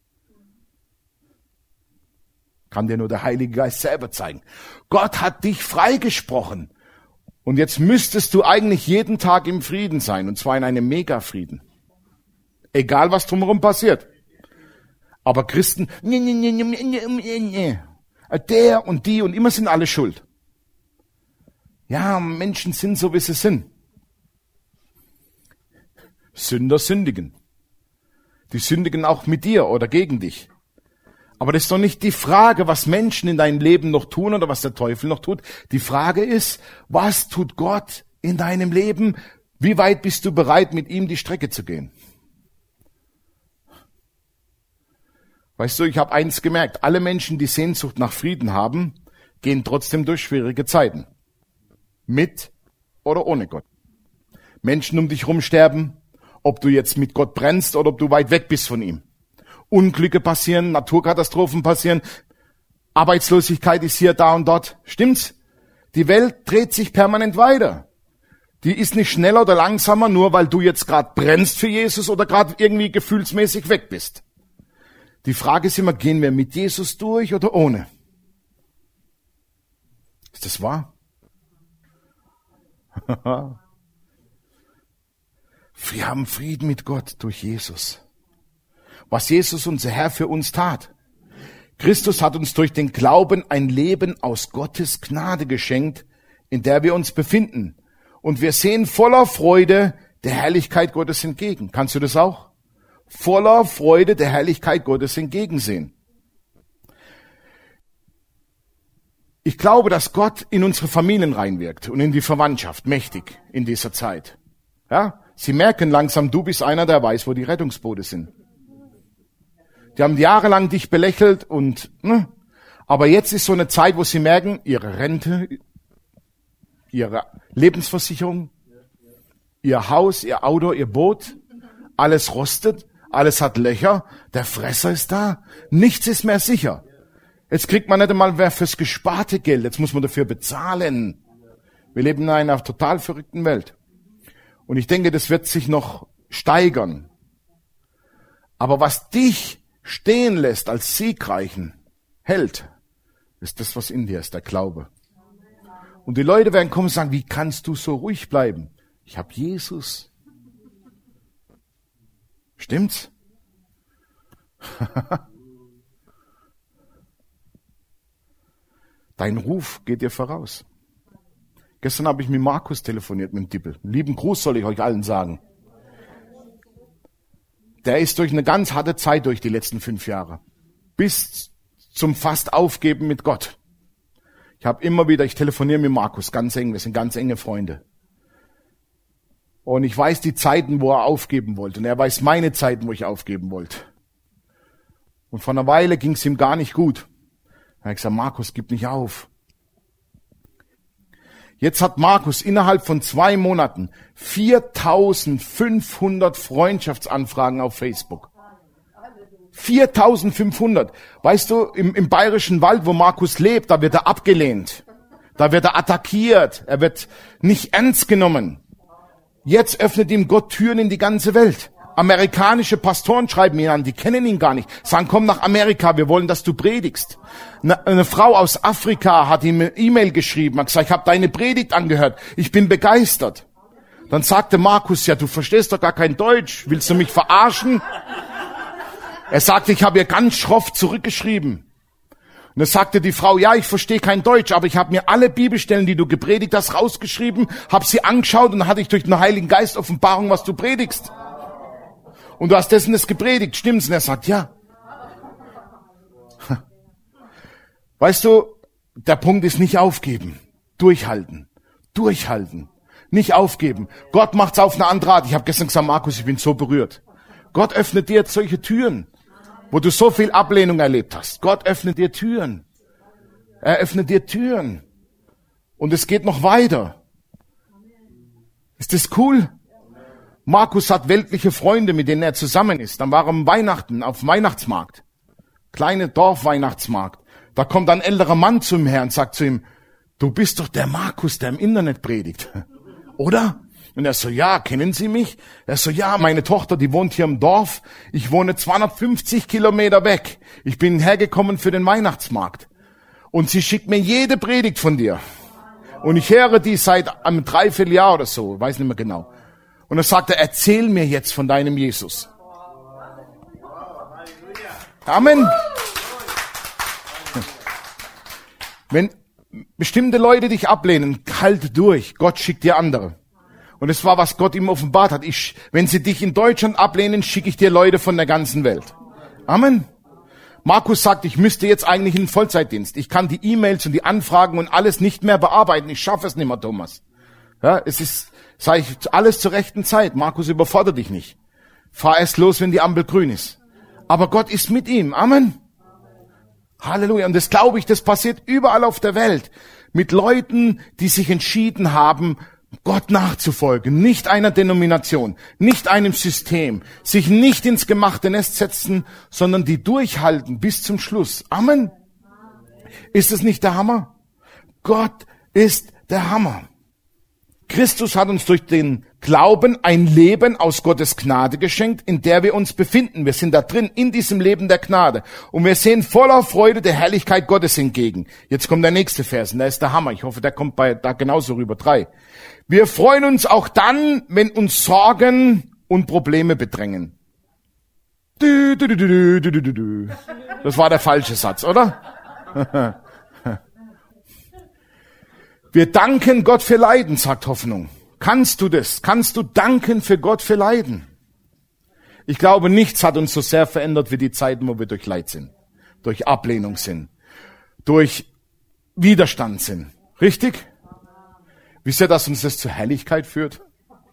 Kann dir nur der Heilige Geist selber zeigen. Gott hat dich freigesprochen. Und jetzt müsstest du eigentlich jeden Tag im Frieden sein, und zwar in einem Mega-Frieden. Egal, was drumherum passiert. Aber Christen, der und die und immer sind alle schuld. Ja, Menschen sind so, wie sie sind. Sünder sündigen. Die sündigen auch mit dir oder gegen dich. Aber das ist doch nicht die Frage, was Menschen in deinem Leben noch tun oder was der Teufel noch tut. Die Frage ist, was tut Gott in deinem Leben? Wie weit bist du bereit, mit ihm die Strecke zu gehen? Weißt du, ich habe eins gemerkt. Alle Menschen, die Sehnsucht nach Frieden haben, gehen trotzdem durch schwierige Zeiten. Mit oder ohne Gott. Menschen um dich herum sterben, ob du jetzt mit Gott brennst oder ob du weit weg bist von ihm. Unglücke passieren, Naturkatastrophen passieren, Arbeitslosigkeit ist hier, da und dort. Stimmt's? Die Welt dreht sich permanent weiter. Die ist nicht schneller oder langsamer, nur weil du jetzt gerade brennst für Jesus oder gerade irgendwie gefühlsmäßig weg bist. Die Frage ist immer, gehen wir mit Jesus durch oder ohne? Ist das wahr? Wir haben Frieden mit Gott durch Jesus. Was Jesus, unser Herr, für uns tat. Christus hat uns durch den Glauben ein Leben aus Gottes Gnade geschenkt, in der wir uns befinden. Und wir sehen voller Freude der Herrlichkeit Gottes entgegen. Kannst du das auch? Voller Freude der Herrlichkeit Gottes entgegensehen. Ich glaube, dass Gott in unsere Familien reinwirkt und in die Verwandtschaft mächtig in dieser Zeit. Ja? Sie merken langsam, du bist einer, der weiß, wo die Rettungsboote sind. Die haben jahrelang dich belächelt aber jetzt ist so eine Zeit, wo sie merken, ihre Rente, ihre Lebensversicherung, ihr Haus, ihr Auto, ihr Boot, alles rostet, alles hat Löcher, der Fresser ist da, nichts ist mehr sicher. Jetzt kriegt man nicht einmal mehr fürs gesparte Geld, jetzt muss man dafür bezahlen. Wir leben in einer total verrückten Welt. Und ich denke, das wird sich noch steigern. Aber was dich stehen lässt als siegreichen Held, ist das, was in dir ist, der Glaube. Und die Leute werden kommen und sagen, wie kannst du so ruhig bleiben? Ich habe Jesus. Stimmt's? Dein Ruf geht dir voraus. Gestern habe ich mit Markus telefoniert, mit dem Dippel. Einen lieben Gruß soll ich euch allen sagen. Der ist durch eine ganz harte Zeit durch die letzten 5 Jahre. Bis zum fast Aufgeben mit Gott. Ich telefoniere mit Markus ganz eng, wir sind ganz enge Freunde. Und ich weiß die Zeiten, wo er aufgeben wollte. Und er weiß meine Zeiten, wo ich aufgeben wollte. Und vor einer Weile ging es ihm gar nicht gut. Da habe ich gesagt, Markus, gib nicht auf. Jetzt hat Markus innerhalb von 2 Monaten 4.500 Freundschaftsanfragen auf Facebook. 4.500. Weißt du, im Bayerischen Wald, wo Markus lebt, da wird er abgelehnt. Da wird er attackiert. Er wird nicht ernst genommen. Jetzt öffnet ihm Gott Türen in die ganze Welt. Amerikanische Pastoren schreiben ihn an, die kennen ihn gar nicht. Sagen, komm nach Amerika, wir wollen, dass du predigst. Eine Frau aus Afrika hat ihm eine E-Mail geschrieben, hat gesagt, ich habe deine Predigt angehört, ich bin begeistert. Dann sagte Markus, ja, du verstehst doch gar kein Deutsch. Willst du mich verarschen? Er sagte, ich habe ihr ganz schroff zurückgeschrieben. Und dann sagte die Frau, ja, ich verstehe kein Deutsch, aber ich habe mir alle Bibelstellen, die du gepredigt hast, rausgeschrieben, habe sie angeschaut und dann hatte ich durch den Heiligen Geist Offenbarung, was du predigst. Und du hast dessen das gepredigt, stimmt's? Und er sagt, ja. Weißt du, der Punkt ist nicht aufgeben, durchhalten, nicht aufgeben. Gott macht's auf eine andere Art. Ich habe gestern gesagt, Markus, ich bin so berührt. Gott öffnet dir jetzt solche Türen, wo du so viel Ablehnung erlebt hast. Gott öffnet dir Türen. Er öffnet dir Türen. Und es geht noch weiter. Ist das cool? Markus hat weltliche Freunde, mit denen er zusammen ist. Dann war er am Weihnachten, auf dem Weihnachtsmarkt. Kleine Dorfweihnachtsmarkt. Da kommt ein älterer Mann zu ihm her und sagt zu ihm, du bist doch der Markus, der im Internet predigt. Oder? Und er so, ja, kennen Sie mich? Er so, ja, meine Tochter, die wohnt hier im Dorf. Ich wohne 250 Kilometer weg. Ich bin hergekommen für den Weihnachtsmarkt. Und sie schickt mir jede Predigt von dir. Und ich höre die seit einem Dreivierteljahr oder so, weiß nicht mehr genau. Und er sagte, erzähl mir jetzt von deinem Jesus. Amen. Wenn bestimmte Leute dich ablehnen, halt durch. Gott schickt dir andere. Und es war, was Gott ihm offenbart hat. Wenn sie dich in Deutschland ablehnen, schicke ich dir Leute von der ganzen Welt. Amen. Markus sagt, ich müsste jetzt eigentlich in den Vollzeitdienst. Ich kann die E-Mails und die Anfragen und alles nicht mehr bearbeiten. Ich schaffe es nicht mehr, Thomas. Ja, es ist, sage ich, alles zur rechten Zeit. Markus, überfordert dich nicht. Fahr erst los, wenn die Ampel grün ist. Aber Gott ist mit ihm. Amen. Halleluja. Und das glaube ich, das passiert überall auf der Welt. Mit Leuten, die sich entschieden haben, Gott nachzufolgen, nicht einer Denomination, nicht einem System, sich nicht ins gemachte Nest setzen, sondern die durchhalten bis zum Schluss. Amen. Ist es nicht der Hammer? Gott ist der Hammer. Christus hat uns durch den Glauben ein Leben aus Gottes Gnade geschenkt, in der wir uns befinden. Wir sind da drin, in diesem Leben der Gnade. Und wir sehen voller Freude der Herrlichkeit Gottes entgegen. Jetzt kommt der nächste Vers, und der ist der Hammer. Ich hoffe, der kommt da genauso rüber. 3. Wir freuen uns auch dann, wenn uns Sorgen und Probleme bedrängen. Das war der falsche Satz, oder? Wir danken Gott für Leiden, sagt Hoffnung. Kannst du das? Kannst du danken für Gott für Leiden? Ich glaube, nichts hat uns so sehr verändert wie die Zeiten, wo wir durch Leid sind, durch Ablehnung sind, durch Widerstand sind. Richtig? Wisst ihr, dass uns das zur Herrlichkeit führt?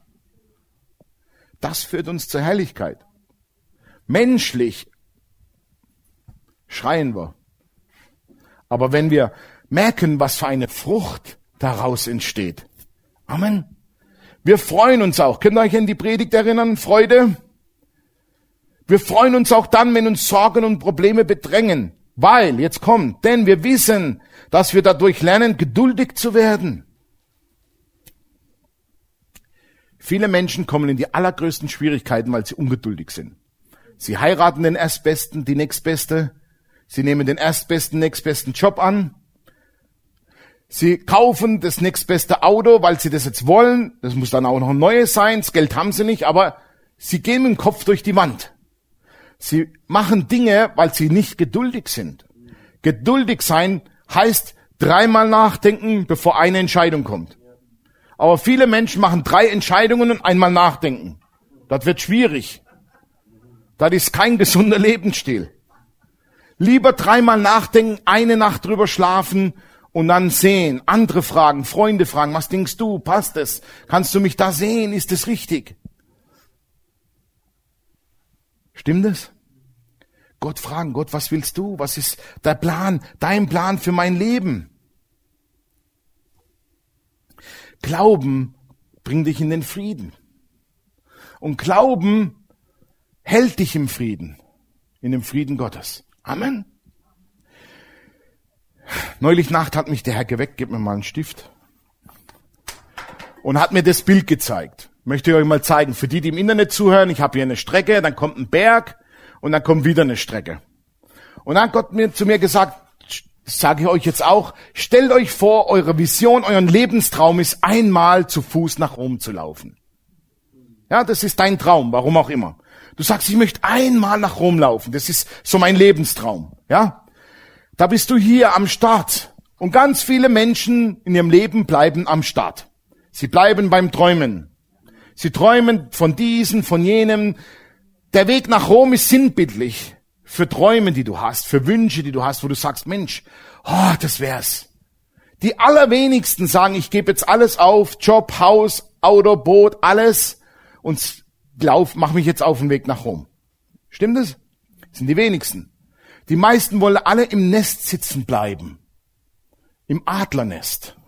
Das führt uns zur Herrlichkeit. Menschlich schreien wir. Aber wenn wir merken, was für eine Frucht daraus entsteht. Amen. Wir freuen uns auch. Könnt ihr euch an die Predigt erinnern? Freude. Wir freuen uns auch dann, wenn uns Sorgen und Probleme bedrängen. Weil, jetzt kommt, denn wir wissen, dass wir dadurch lernen, geduldig zu werden. Viele Menschen kommen in die allergrößten Schwierigkeiten, weil sie ungeduldig sind. Sie heiraten den Erstbesten, die Nächstbeste. Sie nehmen den Erstbesten, Nächstbesten Job an. Sie kaufen das nächstbeste Auto, weil sie das jetzt wollen. Das muss dann auch noch ein neues sein. Das Geld haben sie nicht, aber sie gehen mit dem Kopf durch die Wand. Sie machen Dinge, weil sie nicht geduldig sind. Geduldig sein heißt 3-mal nachdenken, bevor eine Entscheidung kommt. Aber viele Menschen machen 3 Entscheidungen und 1-mal nachdenken. Das wird schwierig. Das ist kein gesunder Lebensstil. Lieber 3-mal nachdenken, eine Nacht drüber schlafen und dann sehen, andere fragen, Freunde fragen, was denkst du, passt es? Kannst du mich da sehen? Ist es richtig? Stimmt es? Gott fragen, Gott, was willst du? Was ist der Plan, dein Plan für mein Leben? Glauben bringt dich in den Frieden. Und Glauben hält dich im Frieden, in dem Frieden Gottes. Amen. Neulich Nacht hat mich der Herr geweckt, gib mir mal einen Stift, und hat mir das Bild gezeigt. Möchte ich euch mal zeigen. Für die, die im Internet zuhören, ich habe hier eine Strecke, dann kommt ein Berg und dann kommt wieder eine Strecke. Und dann hat Gott zu mir gesagt, das sage ich euch jetzt auch, stellt euch vor, eure Vision, euren Lebenstraum ist, einmal zu Fuß nach Rom zu laufen. Ja, das ist dein Traum, warum auch immer. Du sagst, ich möchte einmal nach Rom laufen. Das ist so mein Lebenstraum. Ja, da bist du hier am Start. Und ganz viele Menschen in ihrem Leben bleiben am Start. Sie bleiben beim Träumen. Sie träumen von diesem, von jenem. Der Weg nach Rom ist sinnbildlich für Träume, die du hast, für Wünsche, die du hast, wo du sagst, Mensch, das wär's. Die allerwenigsten sagen, ich gebe jetzt alles auf, Job, Haus, Auto, Boot, alles und mach mich jetzt auf den Weg nach Rom. Stimmt es? Das sind die wenigsten. Die meisten wollen alle im Nest sitzen bleiben. Im Adlernest.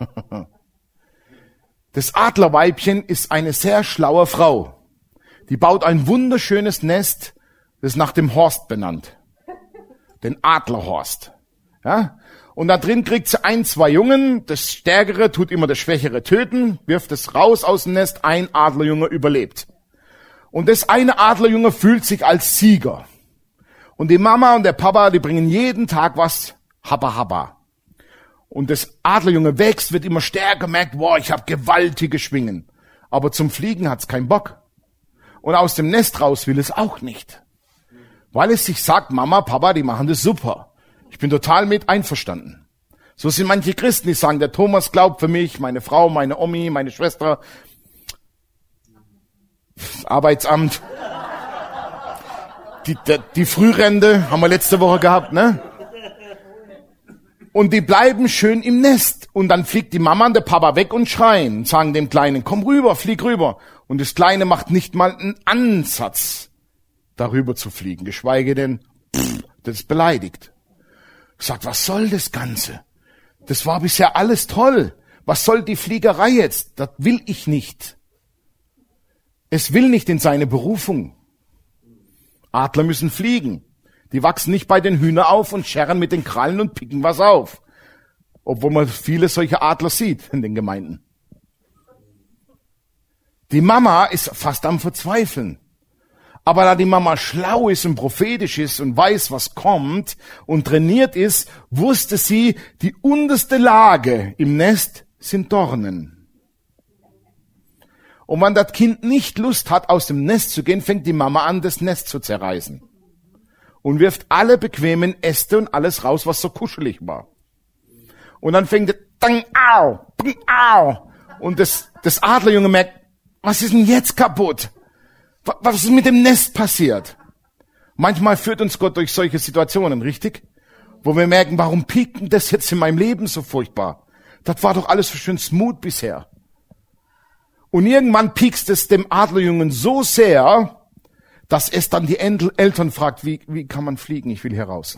Das Adlerweibchen ist eine sehr schlaue Frau. Die baut ein wunderschönes Nest, das ist nach dem Horst benannt. Den Adlerhorst. Ja? Und da drin kriegt sie 1, 2 Jungen. Das Stärkere tut immer das Schwächere töten, wirft es raus aus dem Nest, ein Adlerjunge überlebt. Und das eine Adlerjunge fühlt sich als Sieger. Und die Mama und der Papa, die bringen jeden Tag was, Habba Habba. Und das Adlerjunge wächst, wird immer stärker, merkt, ich habe gewaltige Schwingen. Aber zum Fliegen hat's keinen Bock. Und aus dem Nest raus will es auch nicht. Weil es sich sagt, Mama, Papa, die machen das super. Ich bin total mit einverstanden. So sind manche Christen, die sagen, der Thomas glaubt für mich, meine Frau, meine Omi, meine Schwester, das Arbeitsamt, die Frührente haben wir letzte Woche gehabt, ne? Und die bleiben schön im Nest. Und dann fliegt die Mama und der Papa weg und schreien und sagen dem Kleinen, komm rüber, flieg rüber. Und das Kleine macht nicht mal einen Ansatz, darüber zu fliegen, geschweige denn, das ist beleidigt. Sagt, was soll das Ganze? Das war bisher alles toll. Was soll die Fliegerei jetzt? Das will ich nicht. Es will nicht in seine Berufung. Adler müssen fliegen. Die wachsen nicht bei den Hühnern auf und scherren mit den Krallen und picken was auf. Obwohl man viele solche Adler sieht in den Gemeinden. Die Mama ist fast am Verzweifeln. Aber da die Mama schlau ist und prophetisch ist und weiß, was kommt und trainiert ist, wusste sie, die unterste Lage im Nest sind Dornen. Und wenn das Kind nicht Lust hat, aus dem Nest zu gehen, fängt die Mama an, das Nest zu zerreißen. Und wirft alle bequemen Äste und alles raus, was so kuschelig war. Und dann fängt es, dang, au, dang, au. Und das Adlerjunge merkt, was ist denn jetzt kaputt? Was ist mit dem Nest passiert? Manchmal führt uns Gott durch solche Situationen, richtig? Wo wir merken, warum piekt denn das jetzt in meinem Leben so furchtbar? Das war doch alles so schön smooth bisher. Und irgendwann piekst es dem Adlerjungen so sehr, dass es dann die Eltern fragt, wie kann man fliegen? Ich will hier raus.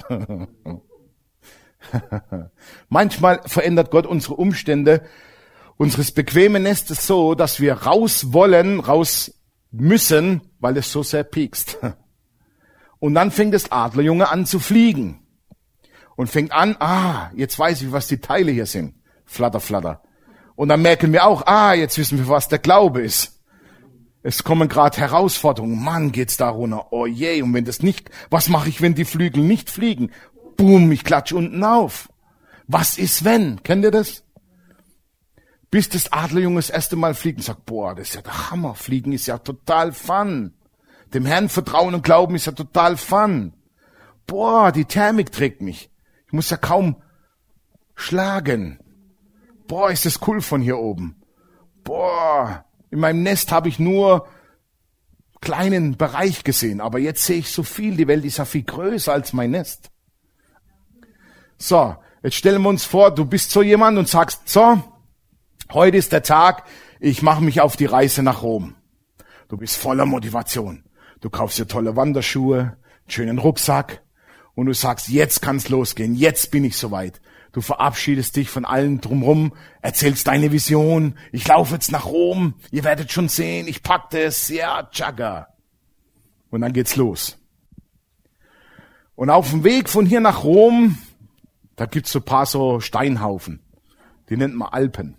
Manchmal verändert Gott unsere Umstände, unseres bequemen Nestes so, dass wir raus wollen, raus müssen, weil es so sehr piekst. Und dann fängt das Adlerjunge an zu fliegen. Und fängt an, jetzt weiß ich, was die Teile hier sind. Flatter, flatter. Und dann merken wir auch, jetzt wissen wir, was der Glaube ist. Es kommen gerade Herausforderungen. Mann, geht's da runter. Oh je, und wenn das nicht, was mache ich, wenn die Flügel nicht fliegen? Boom, ich klatsche unten auf. Was ist wenn? Kennt ihr das? Bis das Adlerjunge das erste Mal fliegt und sagt, das ist ja der Hammer. Fliegen ist ja total fun. Dem Herrn vertrauen und glauben ist ja total fun. Die Thermik trägt mich. Ich muss ja kaum schlagen. Ist das cool von hier oben. In meinem Nest habe ich nur kleinen Bereich gesehen, aber jetzt sehe ich so viel. Die Welt ist ja viel größer als mein Nest. So, jetzt stellen wir uns vor, du bist so jemand und sagst, so, heute ist der Tag, ich mache mich auf die Reise nach Rom. Du bist voller Motivation. Du kaufst dir tolle Wanderschuhe, einen schönen Rucksack und du sagst, jetzt kann's losgehen, jetzt bin ich soweit. Du verabschiedest dich von allen drumherum, erzählst deine Vision. Ich laufe jetzt nach Rom, ihr werdet schon sehen, ich pack das, ja, tschagga. Und dann geht's los. Und auf dem Weg von hier nach Rom, da gibt's so ein paar so Steinhaufen. Die nennt man Alpen.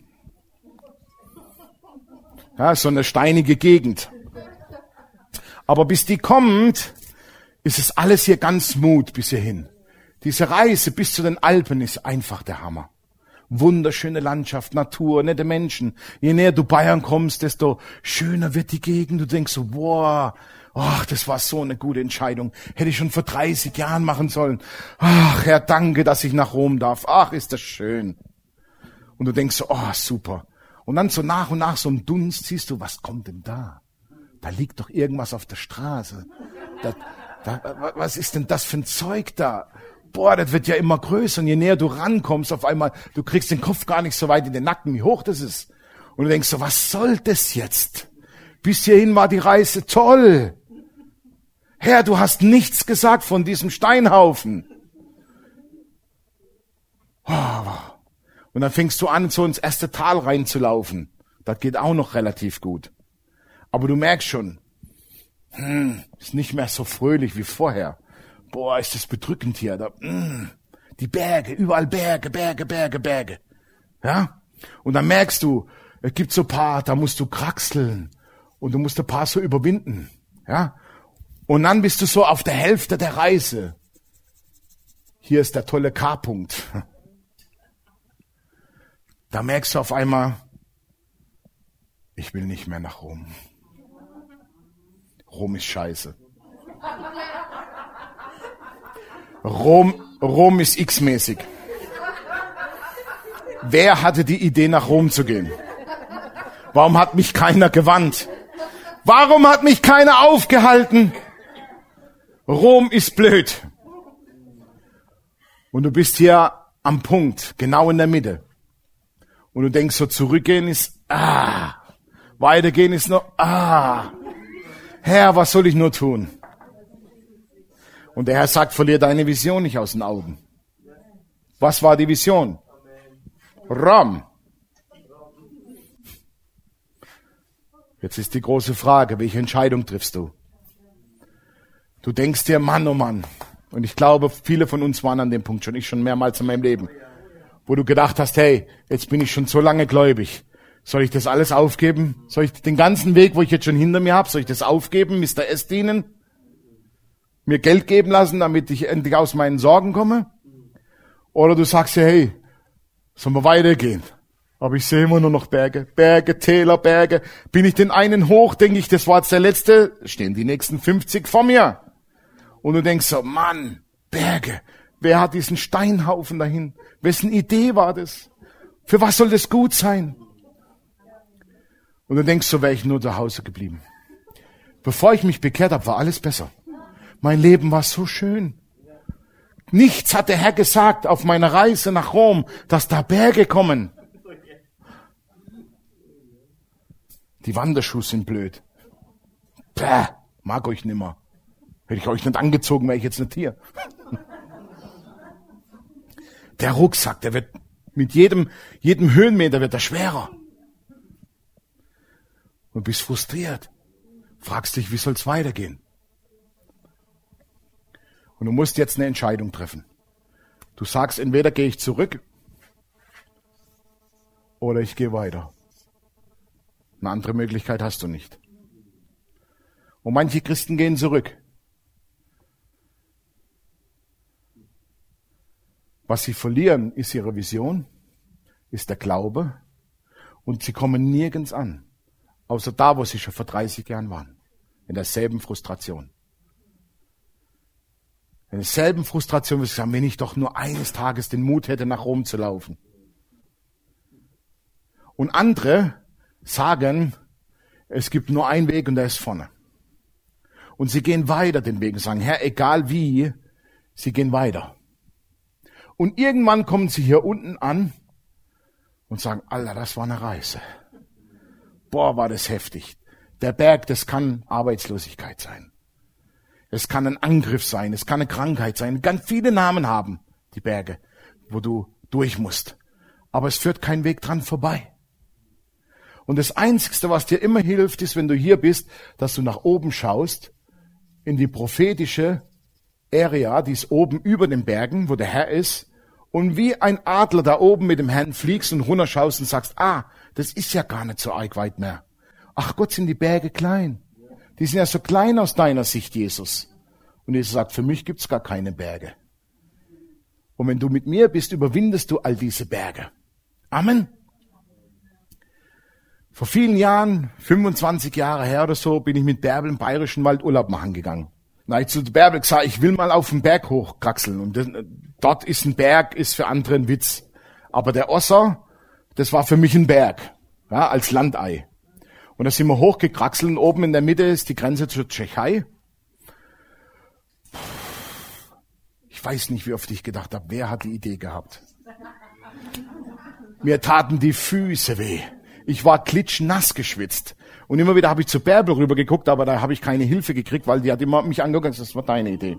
Ja, so eine steinige Gegend. Aber bis die kommt, ist es alles hier ganz smooth bis hierhin. Diese Reise bis zu den Alpen ist einfach der Hammer. Wunderschöne Landschaft, Natur, nette Menschen. Je näher du Bayern kommst, desto schöner wird die Gegend. Du denkst so, boah, ach, das war so eine gute Entscheidung. Hätte ich schon vor 30 Jahren machen sollen. Ach, Herr, danke, dass ich nach Rom darf. Ach, ist das schön. Und du denkst so, oh, super. Und dann so nach und nach so im Dunst siehst du, was kommt denn da? Da liegt doch irgendwas auf der Straße. Was ist denn das für ein Zeug da? Boah, das wird ja immer größer. Und je näher du rankommst, auf einmal, du kriegst den Kopf gar nicht so weit in den Nacken, wie hoch das ist. Und du denkst so, was soll das jetzt? Bis hierhin war die Reise toll. Herr, du hast nichts gesagt von diesem Steinhaufen. Und dann fängst du an, so ins erste Tal reinzulaufen. Das geht auch noch relativ gut. Aber du merkst schon, ist nicht mehr so fröhlich wie vorher. Boah, ist das bedrückend hier. Die Berge, überall Berge, Berge, Berge, Berge. Ja? Und dann merkst du, es gibt so ein paar, da musst du kraxeln. Und du musst ein paar so überwinden. Ja? Und dann bist du so auf der Hälfte der Reise. Hier ist der tolle K-Punkt. Da merkst du auf einmal, ich will nicht mehr nach Rom. Rom ist scheiße. Rom ist x-mäßig. Wer hatte die Idee, nach Rom zu gehen? Warum hat mich keiner gewarnt? Warum hat mich keiner aufgehalten? Rom ist blöd. Und du bist hier am Punkt, genau in der Mitte. Und du denkst so, zurückgehen ist, weitergehen ist noch, Herr, was soll ich nur tun? Und der Herr sagt, verlier deine Vision nicht aus den Augen. Was war die Vision? Rom. Jetzt ist die große Frage, welche Entscheidung triffst du? Du denkst dir, Mann, oh Mann. Und ich glaube, viele von uns waren an dem Punkt schon, ich schon mehrmals in meinem Leben, wo du gedacht hast, hey, jetzt bin ich schon so lange gläubig. Soll ich das alles aufgeben? Soll ich den ganzen Weg, wo ich jetzt schon hinter mir habe, soll ich das aufgeben, Mr. S dienen? Mir Geld geben lassen, damit ich endlich aus meinen Sorgen komme? Oder du sagst dir, hey, sollen wir weitergehen? Aber ich sehe immer nur noch Berge, Berge, Täler, Berge. Bin ich den einen hoch, denke ich, das war jetzt der letzte, stehen die nächsten 50 vor mir. Und du denkst so, Mann, Berge, wer hat diesen Steinhaufen dahin? Wessen Idee war das? Für was soll das gut sein? Und du denkst, so wäre ich nur zu Hause geblieben. Bevor ich mich bekehrt habe, war alles besser. Mein Leben war so schön. Nichts hat der Herr gesagt auf meiner Reise nach Rom, dass da Berge kommen. Die Wanderschuhe sind blöd. Bäh, mag euch nimmer. Hätte ich euch nicht angezogen, wäre ich jetzt nicht hier. Der Rucksack, der wird mit jedem Höhenmeter wird er schwerer. Und bist frustriert. Fragst dich, wie soll's weitergehen? Und du musst jetzt eine Entscheidung treffen. Du sagst, entweder gehe ich zurück oder ich gehe weiter. Eine andere Möglichkeit hast du nicht. Und manche Christen gehen zurück. Was sie verlieren, ist ihre Vision, ist der Glaube und sie kommen nirgends an, außer da, wo sie schon vor 30 Jahren waren, in derselben Frustration. In derselben Frustration, wie sie sagen, wenn ich doch nur eines Tages den Mut hätte, nach Rom zu laufen. Und andere sagen, es gibt nur einen Weg und der ist vorne. Und sie gehen weiter den Weg und sagen, Herr, egal wie, sie gehen weiter. Und irgendwann kommen sie hier unten an und sagen, Alter, das war eine Reise. Boah, war das heftig. Der Berg, das kann Arbeitslosigkeit sein. Es kann ein Angriff sein, es kann eine Krankheit sein. Ganz viele Namen haben die Berge, wo du durch musst. Aber es führt kein Weg dran vorbei. Und das Einzige, was dir immer hilft, ist, wenn du hier bist, dass du nach oben schaust, in die prophetische Area, die ist oben über den Bergen, wo der Herr ist, und wie ein Adler da oben mit dem Herrn fliegst und runterschaust und sagst, das ist ja gar nicht so arg weit mehr. Ach Gott, sind die Berge klein. Die sind ja so klein aus deiner Sicht, Jesus. Und Jesus sagt, für mich gibt's gar keine Berge. Und wenn du mit mir bist, überwindest du all diese Berge. Amen. Vor vielen Jahren, 25 Jahre her oder so, bin ich mit Bärbel im Bayerischen Wald Urlaub machen gegangen. Da habe ich zu Bärbel gesagt, ich will mal auf den Berg hochkraxeln. Und dort ist ein Berg, ist für andere ein Witz. Aber der Osser, das war für mich ein Berg, ja, als Landei. Und da sind wir hochgekraxelt und oben in der Mitte ist die Grenze zur Tschechei. Ich weiß nicht, wie oft ich gedacht habe, wer hat die Idee gehabt? Mir taten die Füße weh. Ich war klitschnass geschwitzt. Und immer wieder habe ich zu Bärbel rüber geguckt, aber da habe ich keine Hilfe gekriegt, weil die hat immer mich angeguckt, das war deine Idee.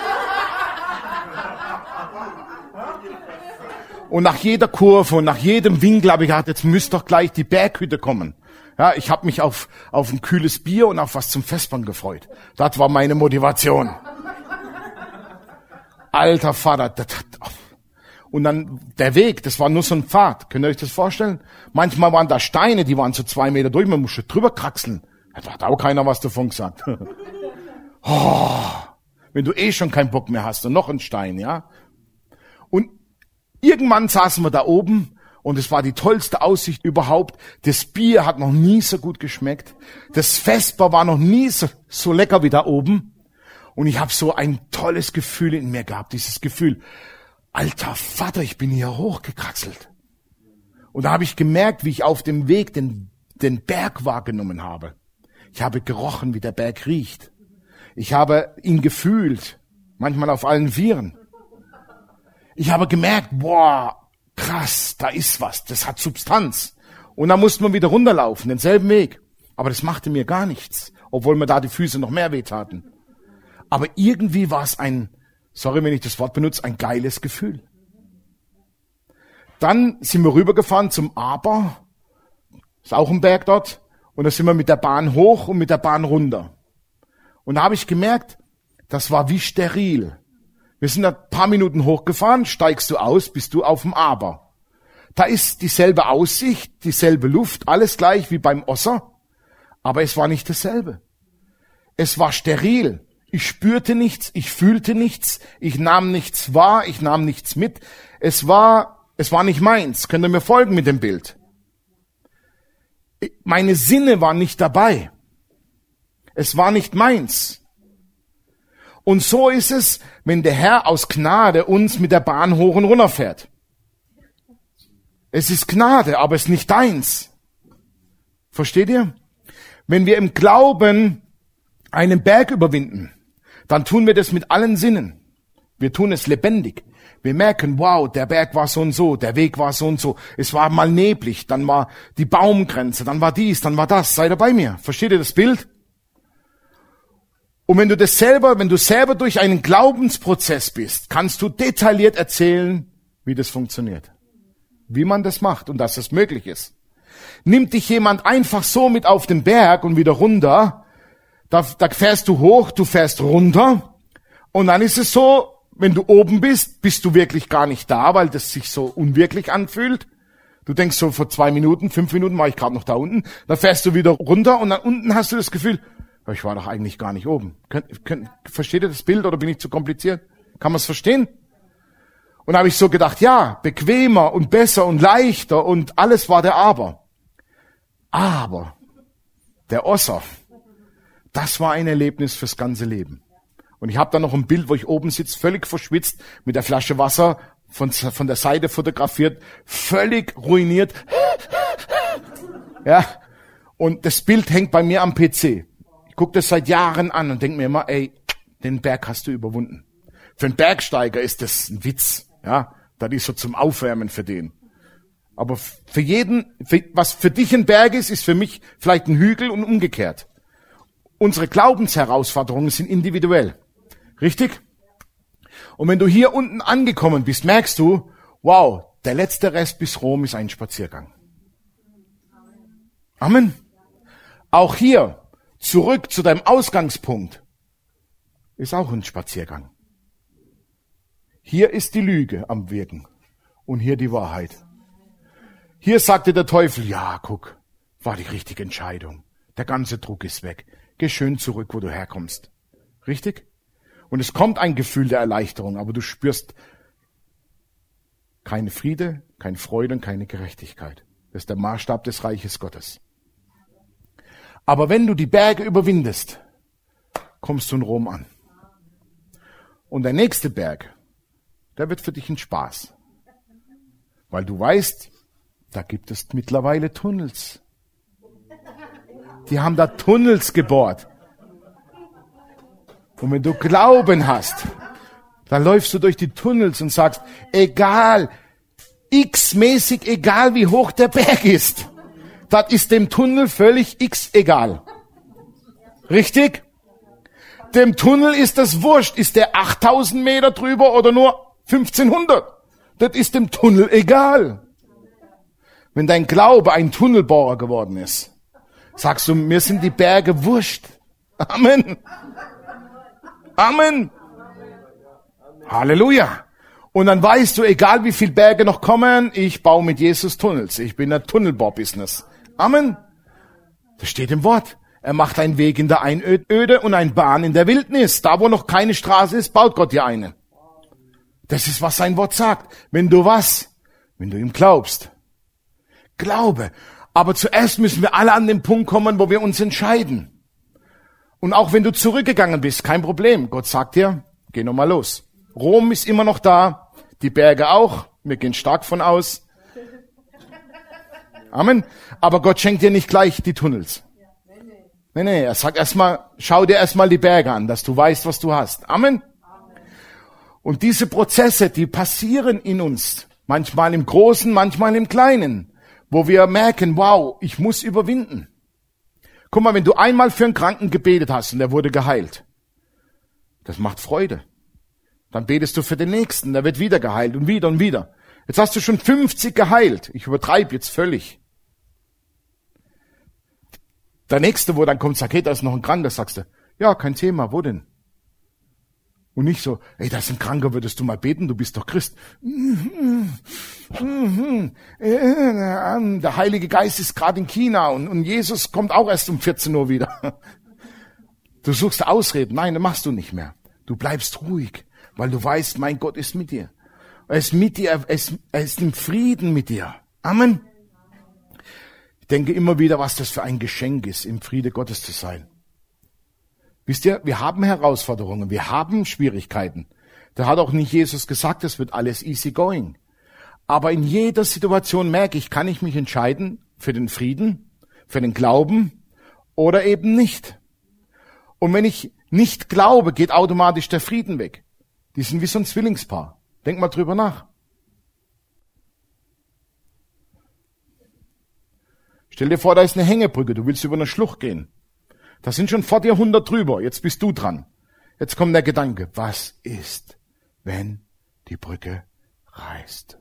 Und nach jeder Kurve und nach jedem Winkel habe ich gedacht, jetzt müsste doch gleich die Berghütte kommen. Ja, ich habe mich auf ein kühles Bier und auf was zum Vespern gefreut. Das war meine Motivation. Alter Vater. Und dann der Weg, das war nur so ein Pfad. Könnt ihr euch das vorstellen? Manchmal waren da Steine, die waren so 2 Meter durch, man musste drüber kraxeln. Da hat auch keiner was davon gesagt. Oh, wenn du schon keinen Bock mehr hast und noch ein Stein, ja. Und irgendwann saßen wir da oben und es war die tollste Aussicht überhaupt. Das Bier hat noch nie so gut geschmeckt. Das Vesper war noch nie so lecker wie da oben. Und ich habe so ein tolles Gefühl in mir gehabt, dieses Gefühl, alter Vater, ich bin hier hochgekraxelt. Und da habe ich gemerkt, wie ich auf dem Weg den Berg wahrgenommen habe. Ich habe gerochen, wie der Berg riecht. Ich habe ihn gefühlt, manchmal auf allen Vieren. Ich habe gemerkt, boah, krass, da ist was, das hat Substanz. Und dann mussten wir wieder runterlaufen, denselben Weg. Aber das machte mir gar nichts, obwohl mir da die Füße noch mehr wehtaten. Aber irgendwie war es sorry, wenn ich das Wort benutze, ein geiles Gefühl. Dann sind wir rübergefahren zum Aber, ist auch ein Berg dort, und da sind wir mit der Bahn hoch und mit der Bahn runter. Und da habe ich gemerkt, das war wie steril. Wir sind ein paar Minuten hochgefahren, steigst du aus, bist du auf dem Aber. Da ist dieselbe Aussicht, dieselbe Luft, alles gleich wie beim Osser, aber es war nicht dasselbe. Es war steril. Ich spürte nichts, ich fühlte nichts, ich nahm nichts wahr, ich nahm nichts mit. Es war nicht meins. Könnt ihr mir folgen mit dem Bild? Meine Sinne waren nicht dabei. Es war nicht meins. Und so ist es, wenn der Herr aus Gnade uns mit der Bahn hoch und runter fährt. Es ist Gnade, aber es ist nicht deins. Versteht ihr? Wenn wir im Glauben einen Berg überwinden, dann tun wir das mit allen Sinnen. Wir tun es lebendig. Wir merken, wow, der Berg war so und so, der Weg war so und so. Es war mal neblig, dann war die Baumgrenze, dann war dies, dann war das. Seid ihr bei mir? Versteht ihr das Bild? Und wenn du selber durch einen Glaubensprozess bist, kannst du detailliert erzählen, wie das funktioniert. Wie man das macht und dass es möglich ist. Nimmt dich jemand einfach so mit auf den Berg und wieder runter, da fährst du hoch, du fährst runter und dann ist es so, wenn du oben bist, bist du wirklich gar nicht da, weil das sich so unwirklich anfühlt. Du denkst so, vor 2 Minuten, 5 Minuten war ich gerade noch da unten. Dann fährst du wieder runter und dann unten hast du das Gefühl, ich war doch eigentlich gar nicht oben. Versteht ihr das Bild oder bin ich zu kompliziert? Kann man es verstehen? Und da habe ich so gedacht, ja, bequemer und besser und leichter und alles war der Aber. Aber der Osser, das war ein Erlebnis fürs ganze Leben. Und ich habe da noch ein Bild, wo ich oben sitze, völlig verschwitzt, mit der Flasche Wasser von der Seite fotografiert, völlig ruiniert. Ja. Und das Bild hängt bei mir am PC. Ich gucke das seit Jahren an und denke mir immer, ey, den Berg hast du überwunden. Für einen Bergsteiger ist das ein Witz. Ja, das ist so zum Aufwärmen für den. Aber was für dich ein Berg ist für mich vielleicht ein Hügel und umgekehrt. Unsere Glaubensherausforderungen sind individuell. Richtig? Und wenn du hier unten angekommen bist, merkst du, wow, der letzte Rest bis Rom ist ein Spaziergang. Amen. Auch hier, zurück zu deinem Ausgangspunkt, ist auch ein Spaziergang. Hier ist die Lüge am Wirken und hier die Wahrheit. Hier sagte der Teufel, ja, guck, war die richtige Entscheidung. Der ganze Druck ist weg. Geh schön zurück, wo du herkommst. Richtig? Und es kommt ein Gefühl der Erleichterung, aber du spürst Keine Friede, keine Freude und keine Gerechtigkeit. Das ist der Maßstab des Reiches Gottes. Aber wenn du die Berge überwindest, kommst du in Rom an. Und der nächste Berg, der wird für dich ein Spaß. Weil du weißt, da gibt es mittlerweile Tunnels. Die haben da Tunnels gebohrt. Und wenn du Glauben hast, dann läufst du durch die Tunnels und sagst, egal, x-mäßig, egal wie hoch der Berg ist, das ist dem Tunnel völlig x egal. Richtig? Dem Tunnel ist das wurscht. Ist der 8000 Meter drüber oder nur 1500? Das ist dem Tunnel egal. Wenn dein Glaube ein Tunnelbohrer geworden ist, sagst du, mir sind die Berge wurscht. Amen. Amen. Halleluja. Und dann weißt du, egal wie viele Berge noch kommen, ich baue mit Jesus Tunnels. Ich bin ein Tunnelbau-Business. Amen. Das steht im Wort. Er macht einen Weg in der Einöde und eine Bahn in der Wildnis. Da, wo noch keine Straße ist, baut Gott dir eine. Das ist, was sein Wort sagt. Wenn du was? Wenn du ihm glaubst. Glaube. Aber zuerst müssen wir alle an den Punkt kommen, wo wir uns entscheiden. Und auch wenn du zurückgegangen bist, kein Problem. Gott sagt dir, geh nochmal los. Rom ist immer noch da, die Berge auch. Wir gehen stark von aus. Amen. Aber Gott schenkt dir nicht gleich die Tunnels. Nee, er sagt erstmal, schau dir erstmal die Berge an, dass du weißt, was du hast. Amen. Und diese Prozesse, die passieren in uns. Manchmal im Großen, manchmal im Kleinen. Wo wir merken, wow, ich muss überwinden. Guck mal, wenn du einmal für einen Kranken gebetet hast und er wurde geheilt. Das macht Freude. Dann betest du für den Nächsten, der wird wieder geheilt und wieder und wieder. Jetzt hast du schon 50 geheilt. Ich übertreibe jetzt völlig. Der Nächste, wo dann kommt, sagt, hey, da ist noch ein Kranker, sagst du, ja, kein Thema, wo denn? Und nicht so, ey, da ist ein Kranker, würdest du mal beten, du bist doch Christ. Der Heilige Geist ist gerade in China und Jesus kommt auch erst um 14 Uhr wieder. Du suchst Ausreden, nein, das machst du nicht mehr. Du bleibst ruhig, weil du weißt, mein Gott ist mit dir. Er ist mit dir, er ist im Frieden mit dir. Amen. Ich denke immer wieder, was das für ein Geschenk ist, im Friede Gottes zu sein. Wisst ihr, wir haben Herausforderungen, wir haben Schwierigkeiten. Da hat auch nicht Jesus gesagt, es wird alles easy going. Aber in jeder Situation merke ich, kann ich mich entscheiden für den Frieden, für den Glauben oder eben nicht. Und wenn ich nicht glaube, geht automatisch der Frieden weg. Die sind wie so ein Zwillingspaar. Denk mal drüber nach. Stell dir vor, da ist eine Hängebrücke, du willst über eine Schlucht gehen. Da sind schon vor dir 100 drüber, jetzt bist du dran. Jetzt kommt der Gedanke, was ist, wenn die Brücke reißt?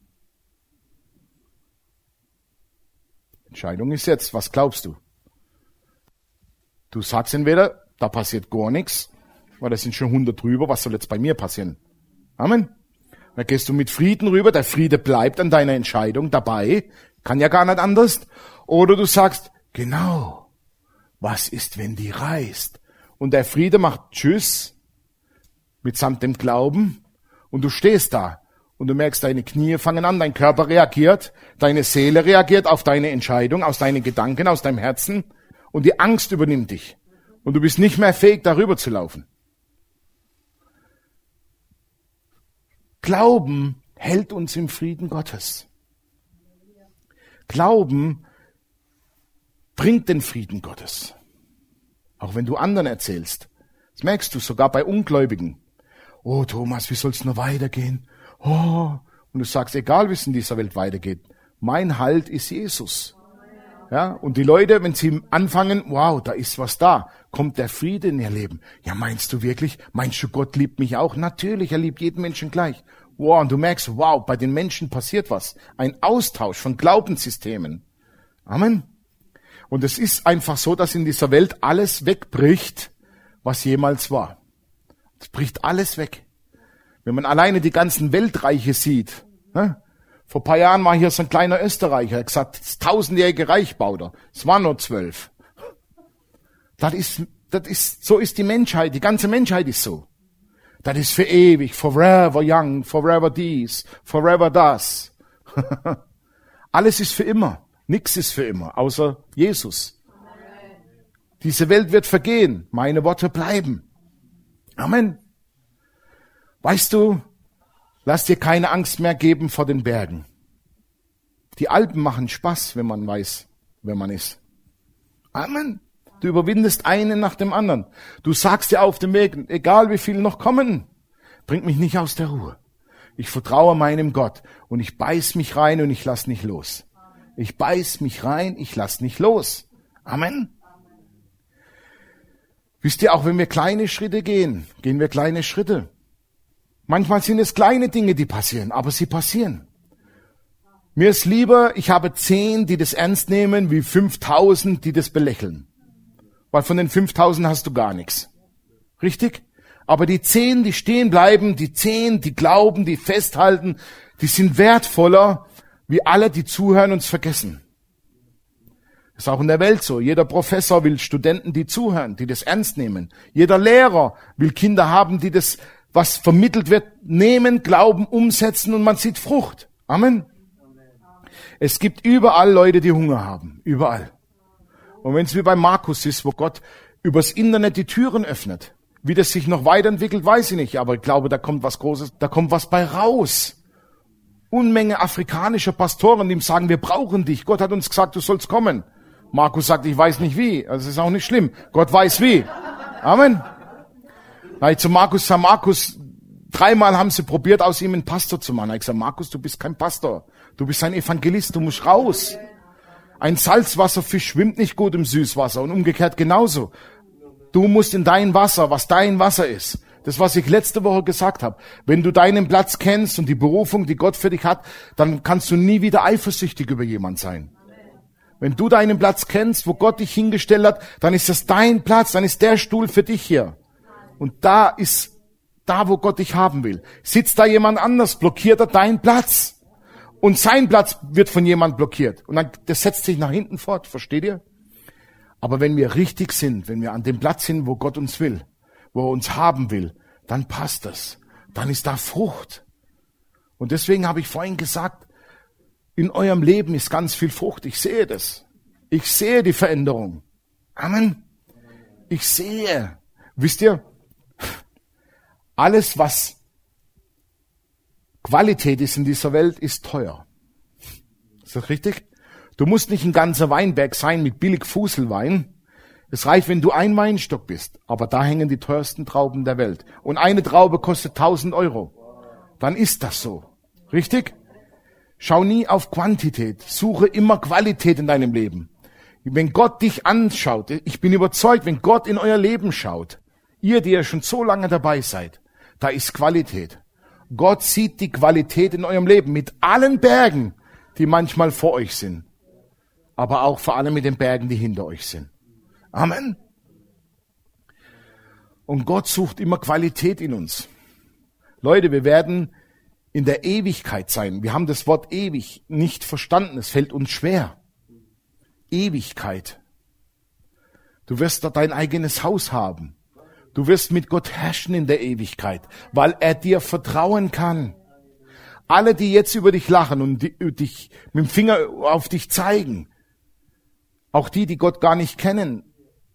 Entscheidung ist jetzt, was glaubst du? Du sagst entweder, da passiert gar nichts, weil da sind schon 100 drüber, was soll jetzt bei mir passieren? Amen. Dann gehst du mit Frieden rüber, der Friede bleibt an deiner Entscheidung dabei, kann ja gar nicht anders. Oder du sagst, genau, was ist, wenn die reißt? Und der Friede macht Tschüss mitsamt dem Glauben und du stehst da und du merkst, deine Knie fangen an, dein Körper reagiert, deine Seele reagiert auf deine Entscheidung, aus deinen Gedanken, aus deinem Herzen und die Angst übernimmt dich und du bist nicht mehr fähig, darüber zu laufen. Glauben hält uns im Frieden Gottes. Glauben bringt den Frieden Gottes. Auch wenn du anderen erzählst. Das merkst du sogar bei Ungläubigen. Oh Thomas, wie soll's nur weitergehen? Oh. Und du sagst, egal wie es in dieser Welt weitergeht, mein Halt ist Jesus. Ja, und die Leute, wenn sie anfangen, wow, da ist was da, kommt der Friede in ihr Leben. Ja, meinst du wirklich? Meinst du, Gott liebt mich auch? Natürlich, er liebt jeden Menschen gleich. Wow, und du merkst, wow, bei den Menschen passiert was. Ein Austausch von Glaubenssystemen. Amen. Und es ist einfach so, dass in dieser Welt alles wegbricht, was jemals war. Es bricht alles weg. Wenn man alleine die ganzen Weltreiche sieht. Ne? Vor ein paar Jahren war hier so ein kleiner Österreicher, er hat gesagt, das 1000-jährige Reich baut er. Es waren nur 12. So ist die Menschheit, die ganze Menschheit ist so. Das ist für ewig, forever young, forever dies, forever das. Alles ist für immer. Nichts ist für immer, außer Jesus. Diese Welt wird vergehen, meine Worte bleiben. Amen. Weißt du, lass dir keine Angst mehr geben vor den Bergen. Die Alpen machen Spaß, wenn man weiß, wer man ist. Amen. Du überwindest einen nach dem anderen. Du sagst dir auf dem Weg, egal wie viele noch kommen, bringt mich nicht aus der Ruhe. Ich vertraue meinem Gott und ich beiß mich rein und ich lass nicht los. Ich beiß mich rein, ich lass nicht los. Amen. Wisst ihr, auch wenn wir kleine Schritte gehen, gehen wir kleine Schritte. Manchmal sind es kleine Dinge, die passieren, aber sie passieren. Mir ist lieber, ich habe 10, die das ernst nehmen, wie 5000, die das belächeln. Weil von den 5000 hast du gar nichts. Richtig? Aber die 10, die stehen bleiben, die 10, die glauben, die festhalten, die sind wertvoller, wie alle, die zuhören und es vergessen. Das ist auch in der Welt so. Jeder Professor will Studenten, die zuhören, die das ernst nehmen. Jeder Lehrer will Kinder haben, die das, was vermittelt wird, nehmen, glauben, umsetzen und man sieht Frucht. Amen. Es gibt überall Leute, die Hunger haben. Überall. Und wenn es wie bei Markus ist, wo Gott übers Internet die Türen öffnet, wie das sich noch weiterentwickelt, weiß ich nicht. Aber ich glaube, da kommt was Großes, da kommt was bei raus. Unmenge afrikanischer Pastoren, die ihm sagen, wir brauchen dich. Gott hat uns gesagt, du sollst kommen. Markus sagt, ich weiß nicht wie. Also es ist auch nicht schlimm. Gott weiß wie. Amen. Na, ich zu Markus sage, Markus, 3-mal haben sie probiert, aus ihm einen Pastor zu machen. Ich sage, Markus, du bist kein Pastor. Du bist ein Evangelist, du musst raus. Ein Salzwasserfisch schwimmt nicht gut im Süßwasser und umgekehrt genauso. Du musst in dein Wasser, was dein Wasser ist. Das, was ich letzte Woche gesagt habe. Wenn du deinen Platz kennst und die Berufung, die Gott für dich hat, dann kannst du nie wieder eifersüchtig über jemand sein. Wenn du deinen Platz kennst, wo Gott dich hingestellt hat, dann ist das dein Platz, dann ist der Stuhl für dich hier. Und da ist, da wo Gott dich haben will. Sitzt da jemand anders, blockiert er deinen Platz. Und sein Platz wird von jemand blockiert. Und dann, das setzt sich nach hinten fort, versteht ihr? Aber wenn wir richtig sind, wenn wir an dem Platz sind, wo Gott uns will, wo er uns haben will, dann passt das. Dann ist da Frucht. Und deswegen habe ich vorhin gesagt, in eurem Leben ist ganz viel Frucht. Ich sehe das. Ich sehe die Veränderung. Amen. Ich sehe. Wisst ihr, alles, was Qualität ist in dieser Welt, ist teuer. Ist das richtig? Du musst nicht ein ganzer Weinberg sein mit billig Fuselwein. Es reicht, wenn du ein Weinstock bist. Aber da hängen die teuersten Trauben der Welt. Und eine Traube kostet 1.000 Euro. Dann ist das so. Richtig? Schau nie auf Quantität. Suche immer Qualität in deinem Leben. Wenn Gott dich anschaut, ich bin überzeugt, wenn Gott in euer Leben schaut, ihr, die ihr schon so lange dabei seid, da ist Qualität. Gott sieht die Qualität in eurem Leben mit allen Bergen, die manchmal vor euch sind. Aber auch vor allem mit den Bergen, die hinter euch sind. Amen. Und Gott sucht immer Qualität in uns. Leute, wir werden in der Ewigkeit sein. Wir haben das Wort ewig nicht verstanden. Es fällt uns schwer. Ewigkeit. Du wirst dort dein eigenes Haus haben. Du wirst mit Gott herrschen in der Ewigkeit, weil er dir vertrauen kann. Alle, die jetzt über dich lachen und dich mit dem Finger auf dich zeigen, auch die, die Gott gar nicht kennen,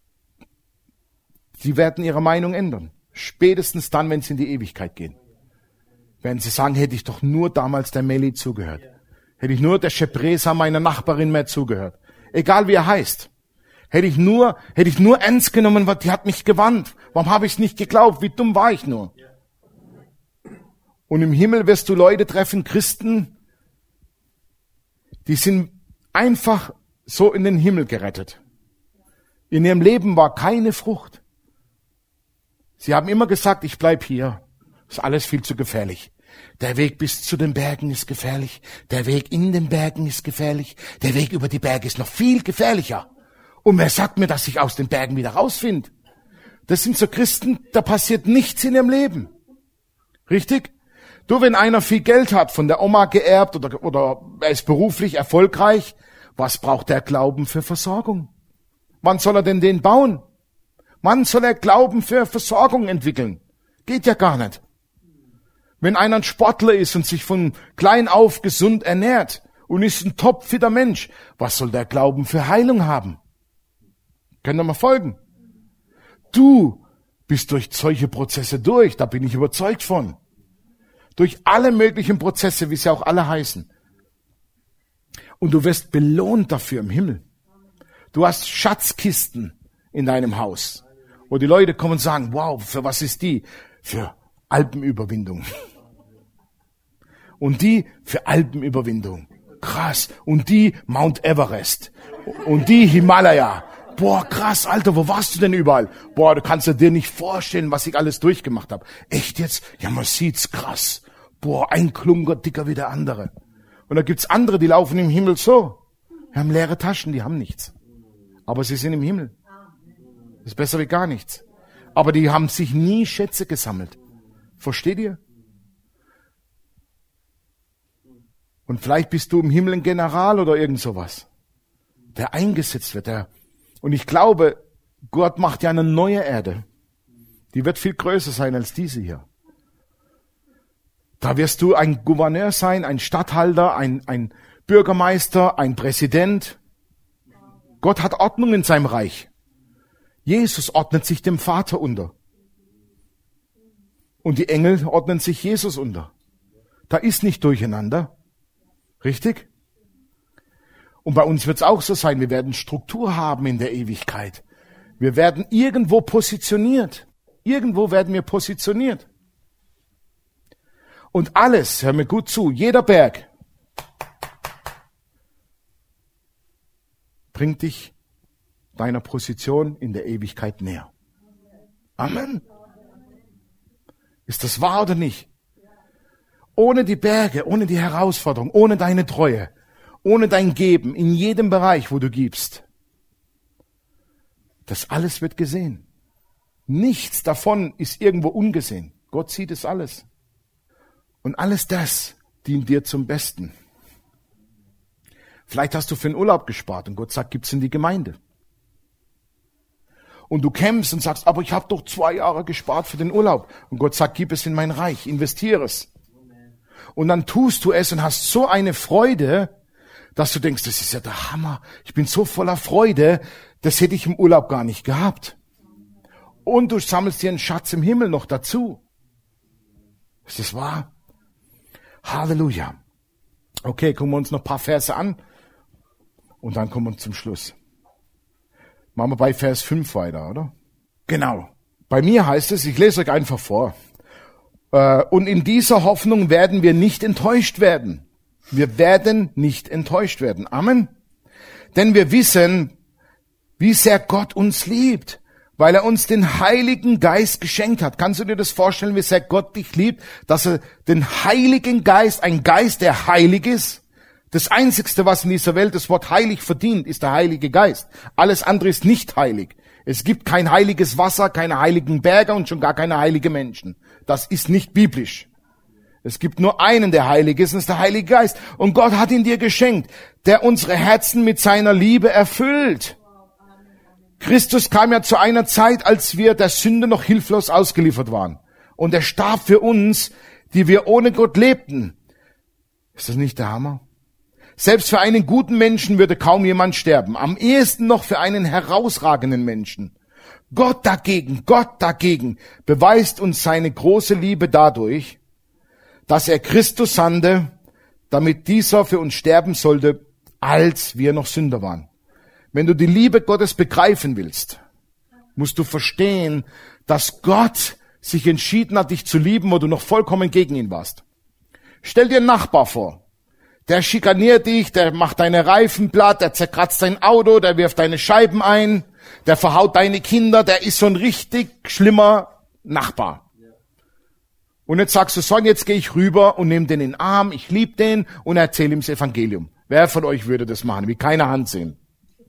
sie werden ihre Meinung ändern. Spätestens dann, wenn sie in die Ewigkeit gehen. Werden sie sagen, hätte ich doch nur damals der Meli zugehört. Hätte ich nur der Shepresa meiner Nachbarin mehr zugehört. Egal wie er heißt. Hätte ich nur ernst genommen, die hat mich gewarnt. Warum habe ich es nicht geglaubt? Wie dumm war ich nur? Und im Himmel wirst du Leute treffen, Christen, die sind einfach so in den Himmel gerettet. In ihrem Leben war keine Frucht. Sie haben immer gesagt, ich bleib hier. Ist alles viel zu gefährlich. Der Weg bis zu den Bergen ist gefährlich. Der Weg in den Bergen ist gefährlich. Der Weg über die Berge ist noch viel gefährlicher. Und wer sagt mir, dass ich aus den Bergen wieder rausfinde? Das sind so Christen, da passiert nichts in ihrem Leben. Richtig? Du, wenn einer viel Geld hat, von der Oma geerbt oder er ist beruflich erfolgreich, was braucht der Glauben für Versorgung? Wann soll er denn den bauen? Wann soll er Glauben für Versorgung entwickeln? Geht ja gar nicht. Wenn einer ein Sportler ist und sich von klein auf gesund ernährt und ist ein topfitter Mensch, was soll der Glauben für Heilung haben? Könnt ihr mal folgen? Du bist durch solche Prozesse durch, da bin ich überzeugt von. Durch alle möglichen Prozesse, wie sie auch alle heißen. Und du wirst belohnt dafür im Himmel. Du hast Schatzkisten in deinem Haus, wo die Leute kommen und sagen, wow, für was ist die? Für Alpenüberwindung. Und die für Alpenüberwindung. Krass. Und die Mount Everest. Und die Himalaya. Boah, krass, Alter, wo warst du denn überall? Boah, du kannst dir nicht vorstellen, was ich alles durchgemacht habe. Echt jetzt? Ja, man sieht's, krass. Boah, ein Klunker dicker wie der andere. Und da gibt's andere, die laufen im Himmel so. Die haben leere Taschen, die haben nichts. Aber sie sind im Himmel. Das ist besser wie gar nichts. Aber die haben sich nie Schätze gesammelt. Versteht ihr? Und vielleicht bist du im Himmel ein General oder irgend sowas, der eingesetzt wird. Und ich glaube, Gott macht ja eine neue Erde. Die wird viel größer sein als diese hier. Da wirst du ein Gouverneur sein, ein Statthalter, ein Bürgermeister, ein Präsident. Gott hat Ordnung in seinem Reich. Jesus ordnet sich dem Vater unter. Und die Engel ordnen sich Jesus unter. Da ist nicht durcheinander. Richtig? Und bei uns wird es auch so sein, wir werden Struktur haben in der Ewigkeit. Wir werden irgendwo positioniert. Irgendwo werden wir positioniert. Und alles, hör mir gut zu, jeder Berg bringt dich deiner Position in der Ewigkeit näher. Amen. Ist das wahr oder nicht? Ohne die Berge, ohne die Herausforderung, ohne deine Treue, ohne dein Geben, in jedem Bereich, wo du gibst. Das alles wird gesehen. Nichts davon ist irgendwo ungesehen. Gott sieht es alles. Und alles das dient dir zum Besten. Vielleicht hast du für den Urlaub gespart und Gott sagt, gib's in die Gemeinde. Und du kämpfst und sagst, aber ich habe doch 2 Jahre gespart für den Urlaub. Und Gott sagt, gib es in mein Reich, investiere es. Und dann tust du es und hast so eine Freude, dass du denkst, das ist ja der Hammer. Ich bin so voller Freude, das hätte ich im Urlaub gar nicht gehabt. Und du sammelst dir einen Schatz im Himmel noch dazu. Ist das wahr? Halleluja. Okay, gucken wir uns noch ein paar Verse an und dann kommen wir zum Schluss. Machen wir bei Vers 5 weiter, oder? Genau. Bei mir heißt es, ich lese euch einfach vor. Und in dieser Hoffnung werden wir nicht enttäuscht werden. Wir werden nicht enttäuscht werden. Amen. Denn wir wissen, wie sehr Gott uns liebt, weil er uns den Heiligen Geist geschenkt hat. Kannst du dir das vorstellen, wie sehr Gott dich liebt, dass er den Heiligen Geist, ein Geist, der heilig ist? Das Einzigste, was in dieser Welt das Wort heilig verdient, ist der Heilige Geist. Alles andere ist nicht heilig. Es gibt kein heiliges Wasser, keine heiligen Berge und schon gar keine heiligen Menschen. Das ist nicht biblisch. Es gibt nur einen, der heilig ist, und das ist der Heilige Geist. Und Gott hat ihn dir geschenkt, der unsere Herzen mit seiner Liebe erfüllt. Christus kam ja zu einer Zeit, als wir der Sünde noch hilflos ausgeliefert waren. Und er starb für uns, die wir ohne Gott lebten. Ist das nicht der Hammer? Selbst für einen guten Menschen würde kaum jemand sterben. Am ehesten noch für einen herausragenden Menschen. Gott dagegen beweist uns seine große Liebe dadurch, dass er Christus sandte, damit dieser für uns sterben sollte, als wir noch Sünder waren. Wenn du die Liebe Gottes begreifen willst, musst du verstehen, dass Gott sich entschieden hat, dich zu lieben, wo du noch vollkommen gegen ihn warst. Stell dir einen Nachbar vor. Der schikaniert dich, der macht deine Reifen platt, der zerkratzt dein Auto, der wirft deine Scheiben ein, der verhaut deine Kinder, der ist so ein richtig schlimmer Nachbar. Und jetzt sagst du, so, jetzt gehe ich rüber und nehme den in den Arm, ich liebe den und erzähle ihm das Evangelium. Wer von euch würde das machen? Wie keine Hand sehen.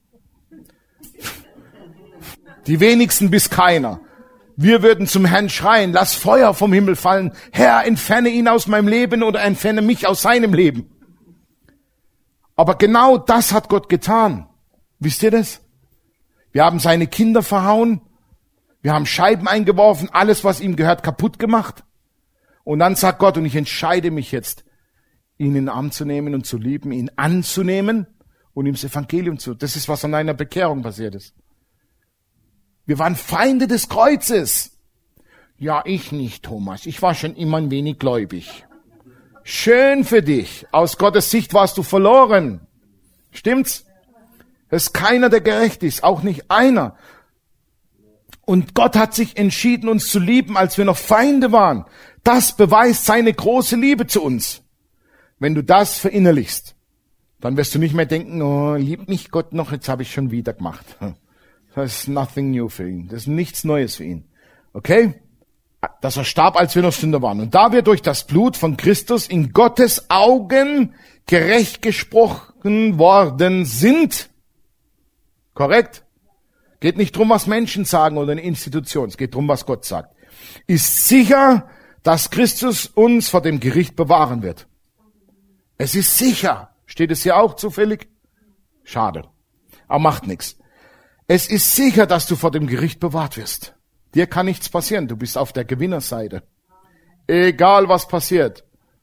Die wenigsten bis keiner. Wir würden zum Herrn schreien, lass Feuer vom Himmel fallen. Herr, entferne ihn aus meinem Leben oder entferne mich aus seinem Leben. Aber genau das hat Gott getan. Wisst ihr das? Wir haben seine Kinder verhauen. Wir haben Scheiben eingeworfen, alles, was ihm gehört, kaputt gemacht. Und dann sagt Gott, und ich entscheide mich jetzt, ihn in den Arm zu nehmen und zu lieben, ihn anzunehmen und ihm das Evangelium zu. Das ist, was an einer Bekehrung passiert ist. Wir waren Feinde des Kreuzes. Ja, ich nicht, Thomas. Ich war schon immer ein wenig gläubig. Schön für dich. Aus Gottes Sicht warst du verloren. Stimmt's? Es ist keiner, der gerecht ist. Auch nicht einer. Und Gott hat sich entschieden, uns zu lieben, als wir noch Feinde waren. Das beweist seine große Liebe zu uns. Wenn du das verinnerlichst, dann wirst du nicht mehr denken, oh, liebt mich Gott noch, jetzt habe ich schon wieder gemacht. Das ist nothing new für ihn. Das ist nichts Neues für ihn. Okay? Dass er starb, als wir noch Sünder waren. Und da wir durch das Blut von Christus in Gottes Augen gerecht gesprochen worden sind. Korrekt? Geht nicht drum, was Menschen sagen oder eine Institution. Es geht drum, was Gott sagt. Ist sicher, dass Christus uns vor dem Gericht bewahren wird. Es ist sicher. Steht es hier auch zufällig? Schade. Aber macht nichts. Es ist sicher, dass du vor dem Gericht bewahrt wirst. Dir kann nichts passieren. Du bist auf der Gewinnerseite. Egal, was passiert.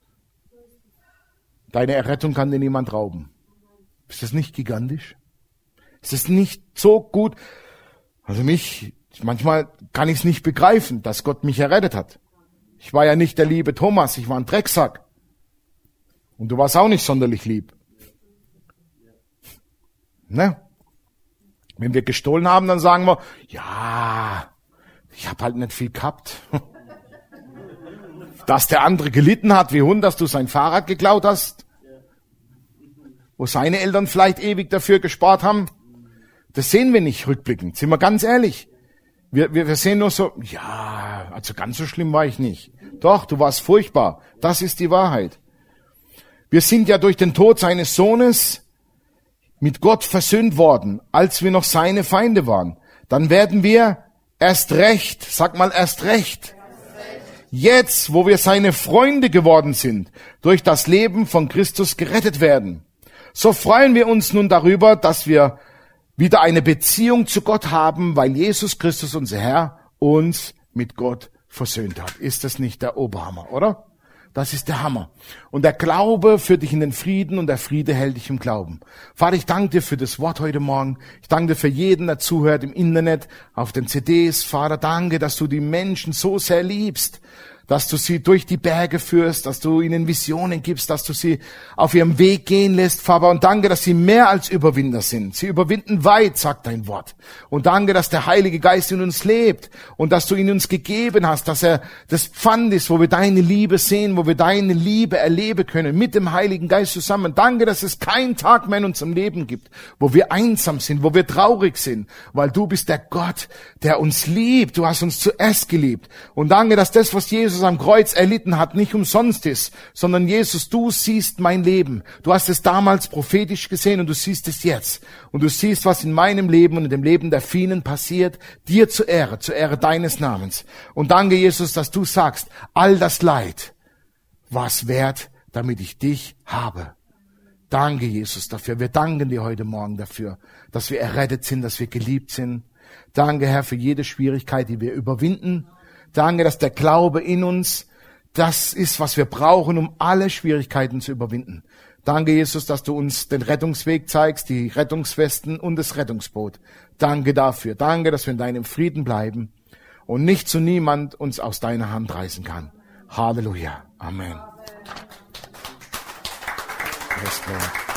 Deine Errettung kann dir niemand rauben. Ist das nicht gigantisch? Ist das nicht so gut? Also manchmal kann ich es nicht begreifen, dass Gott mich errettet hat. Ich war ja nicht der liebe Thomas, ich war ein Drecksack. Und du warst auch nicht sonderlich lieb. Ne? Wenn wir gestohlen haben, dann sagen wir, ja, ich habe halt nicht viel gehabt. Dass der andere gelitten hat wie Hund, dass du sein Fahrrad geklaut hast. Wo seine Eltern vielleicht ewig dafür gespart haben. Das sehen wir nicht rückblickend, sind wir ganz ehrlich. Wir sehen nur so, ja, also ganz so schlimm war ich nicht. Doch, du warst furchtbar. Das ist die Wahrheit. Wir sind ja durch den Tod seines Sohnes mit Gott versöhnt worden, als wir noch seine Feinde waren. Dann werden wir erst recht, sag mal erst recht, jetzt, wo wir seine Freunde geworden sind, durch das Leben von Christus gerettet werden. So freuen wir uns nun darüber, dass wir wieder eine Beziehung zu Gott haben, weil Jesus Christus, unser Herr, uns mit Gott versöhnt hat. Ist das nicht der Oberhammer, oder? Das ist der Hammer. Und der Glaube führt dich in den Frieden und der Friede hält dich im Glauben. Vater, ich danke dir für das Wort heute Morgen. Ich danke dir für jeden, der zuhört im Internet, auf den CDs. Vater, danke, dass du die Menschen so sehr liebst, dass du sie durch die Berge führst, dass du ihnen Visionen gibst, dass du sie auf ihrem Weg gehen lässt, Vater. Und danke, dass sie mehr als Überwinder sind. Sie überwinden weit, sagt dein Wort. Und danke, dass der Heilige Geist in uns lebt und dass du ihn uns gegeben hast, dass er das Pfand ist, wo wir deine Liebe sehen, wo wir deine Liebe erleben können, mit dem Heiligen Geist zusammen. Danke, dass es keinen Tag mehr in unserem Leben gibt, wo wir einsam sind, wo wir traurig sind, weil du bist der Gott, der uns liebt. Du hast uns zuerst geliebt. Und danke, dass das, was Jesus am Kreuz erlitten hat, nicht umsonst ist, sondern Jesus, du siehst mein Leben. Du hast es damals prophetisch gesehen und du siehst es jetzt. Und du siehst, was in meinem Leben und in dem Leben der vielen passiert, dir zur Ehre deines Namens. Und danke, Jesus, dass du sagst, all das Leid war's wert, damit ich dich habe. Danke, Jesus, dafür. Wir danken dir heute Morgen dafür, dass wir errettet sind, dass wir geliebt sind. Danke, Herr, für jede Schwierigkeit, die wir überwinden. Danke, dass der Glaube in uns das ist, was wir brauchen, um alle Schwierigkeiten zu überwinden. Danke, Jesus, dass du uns den Rettungsweg zeigst, die Rettungswesten und das Rettungsboot. Danke dafür. Danke, dass wir in deinem Frieden bleiben und nicht zu niemand uns aus deiner Hand reißen kann. Halleluja. Amen. Yes, Lord.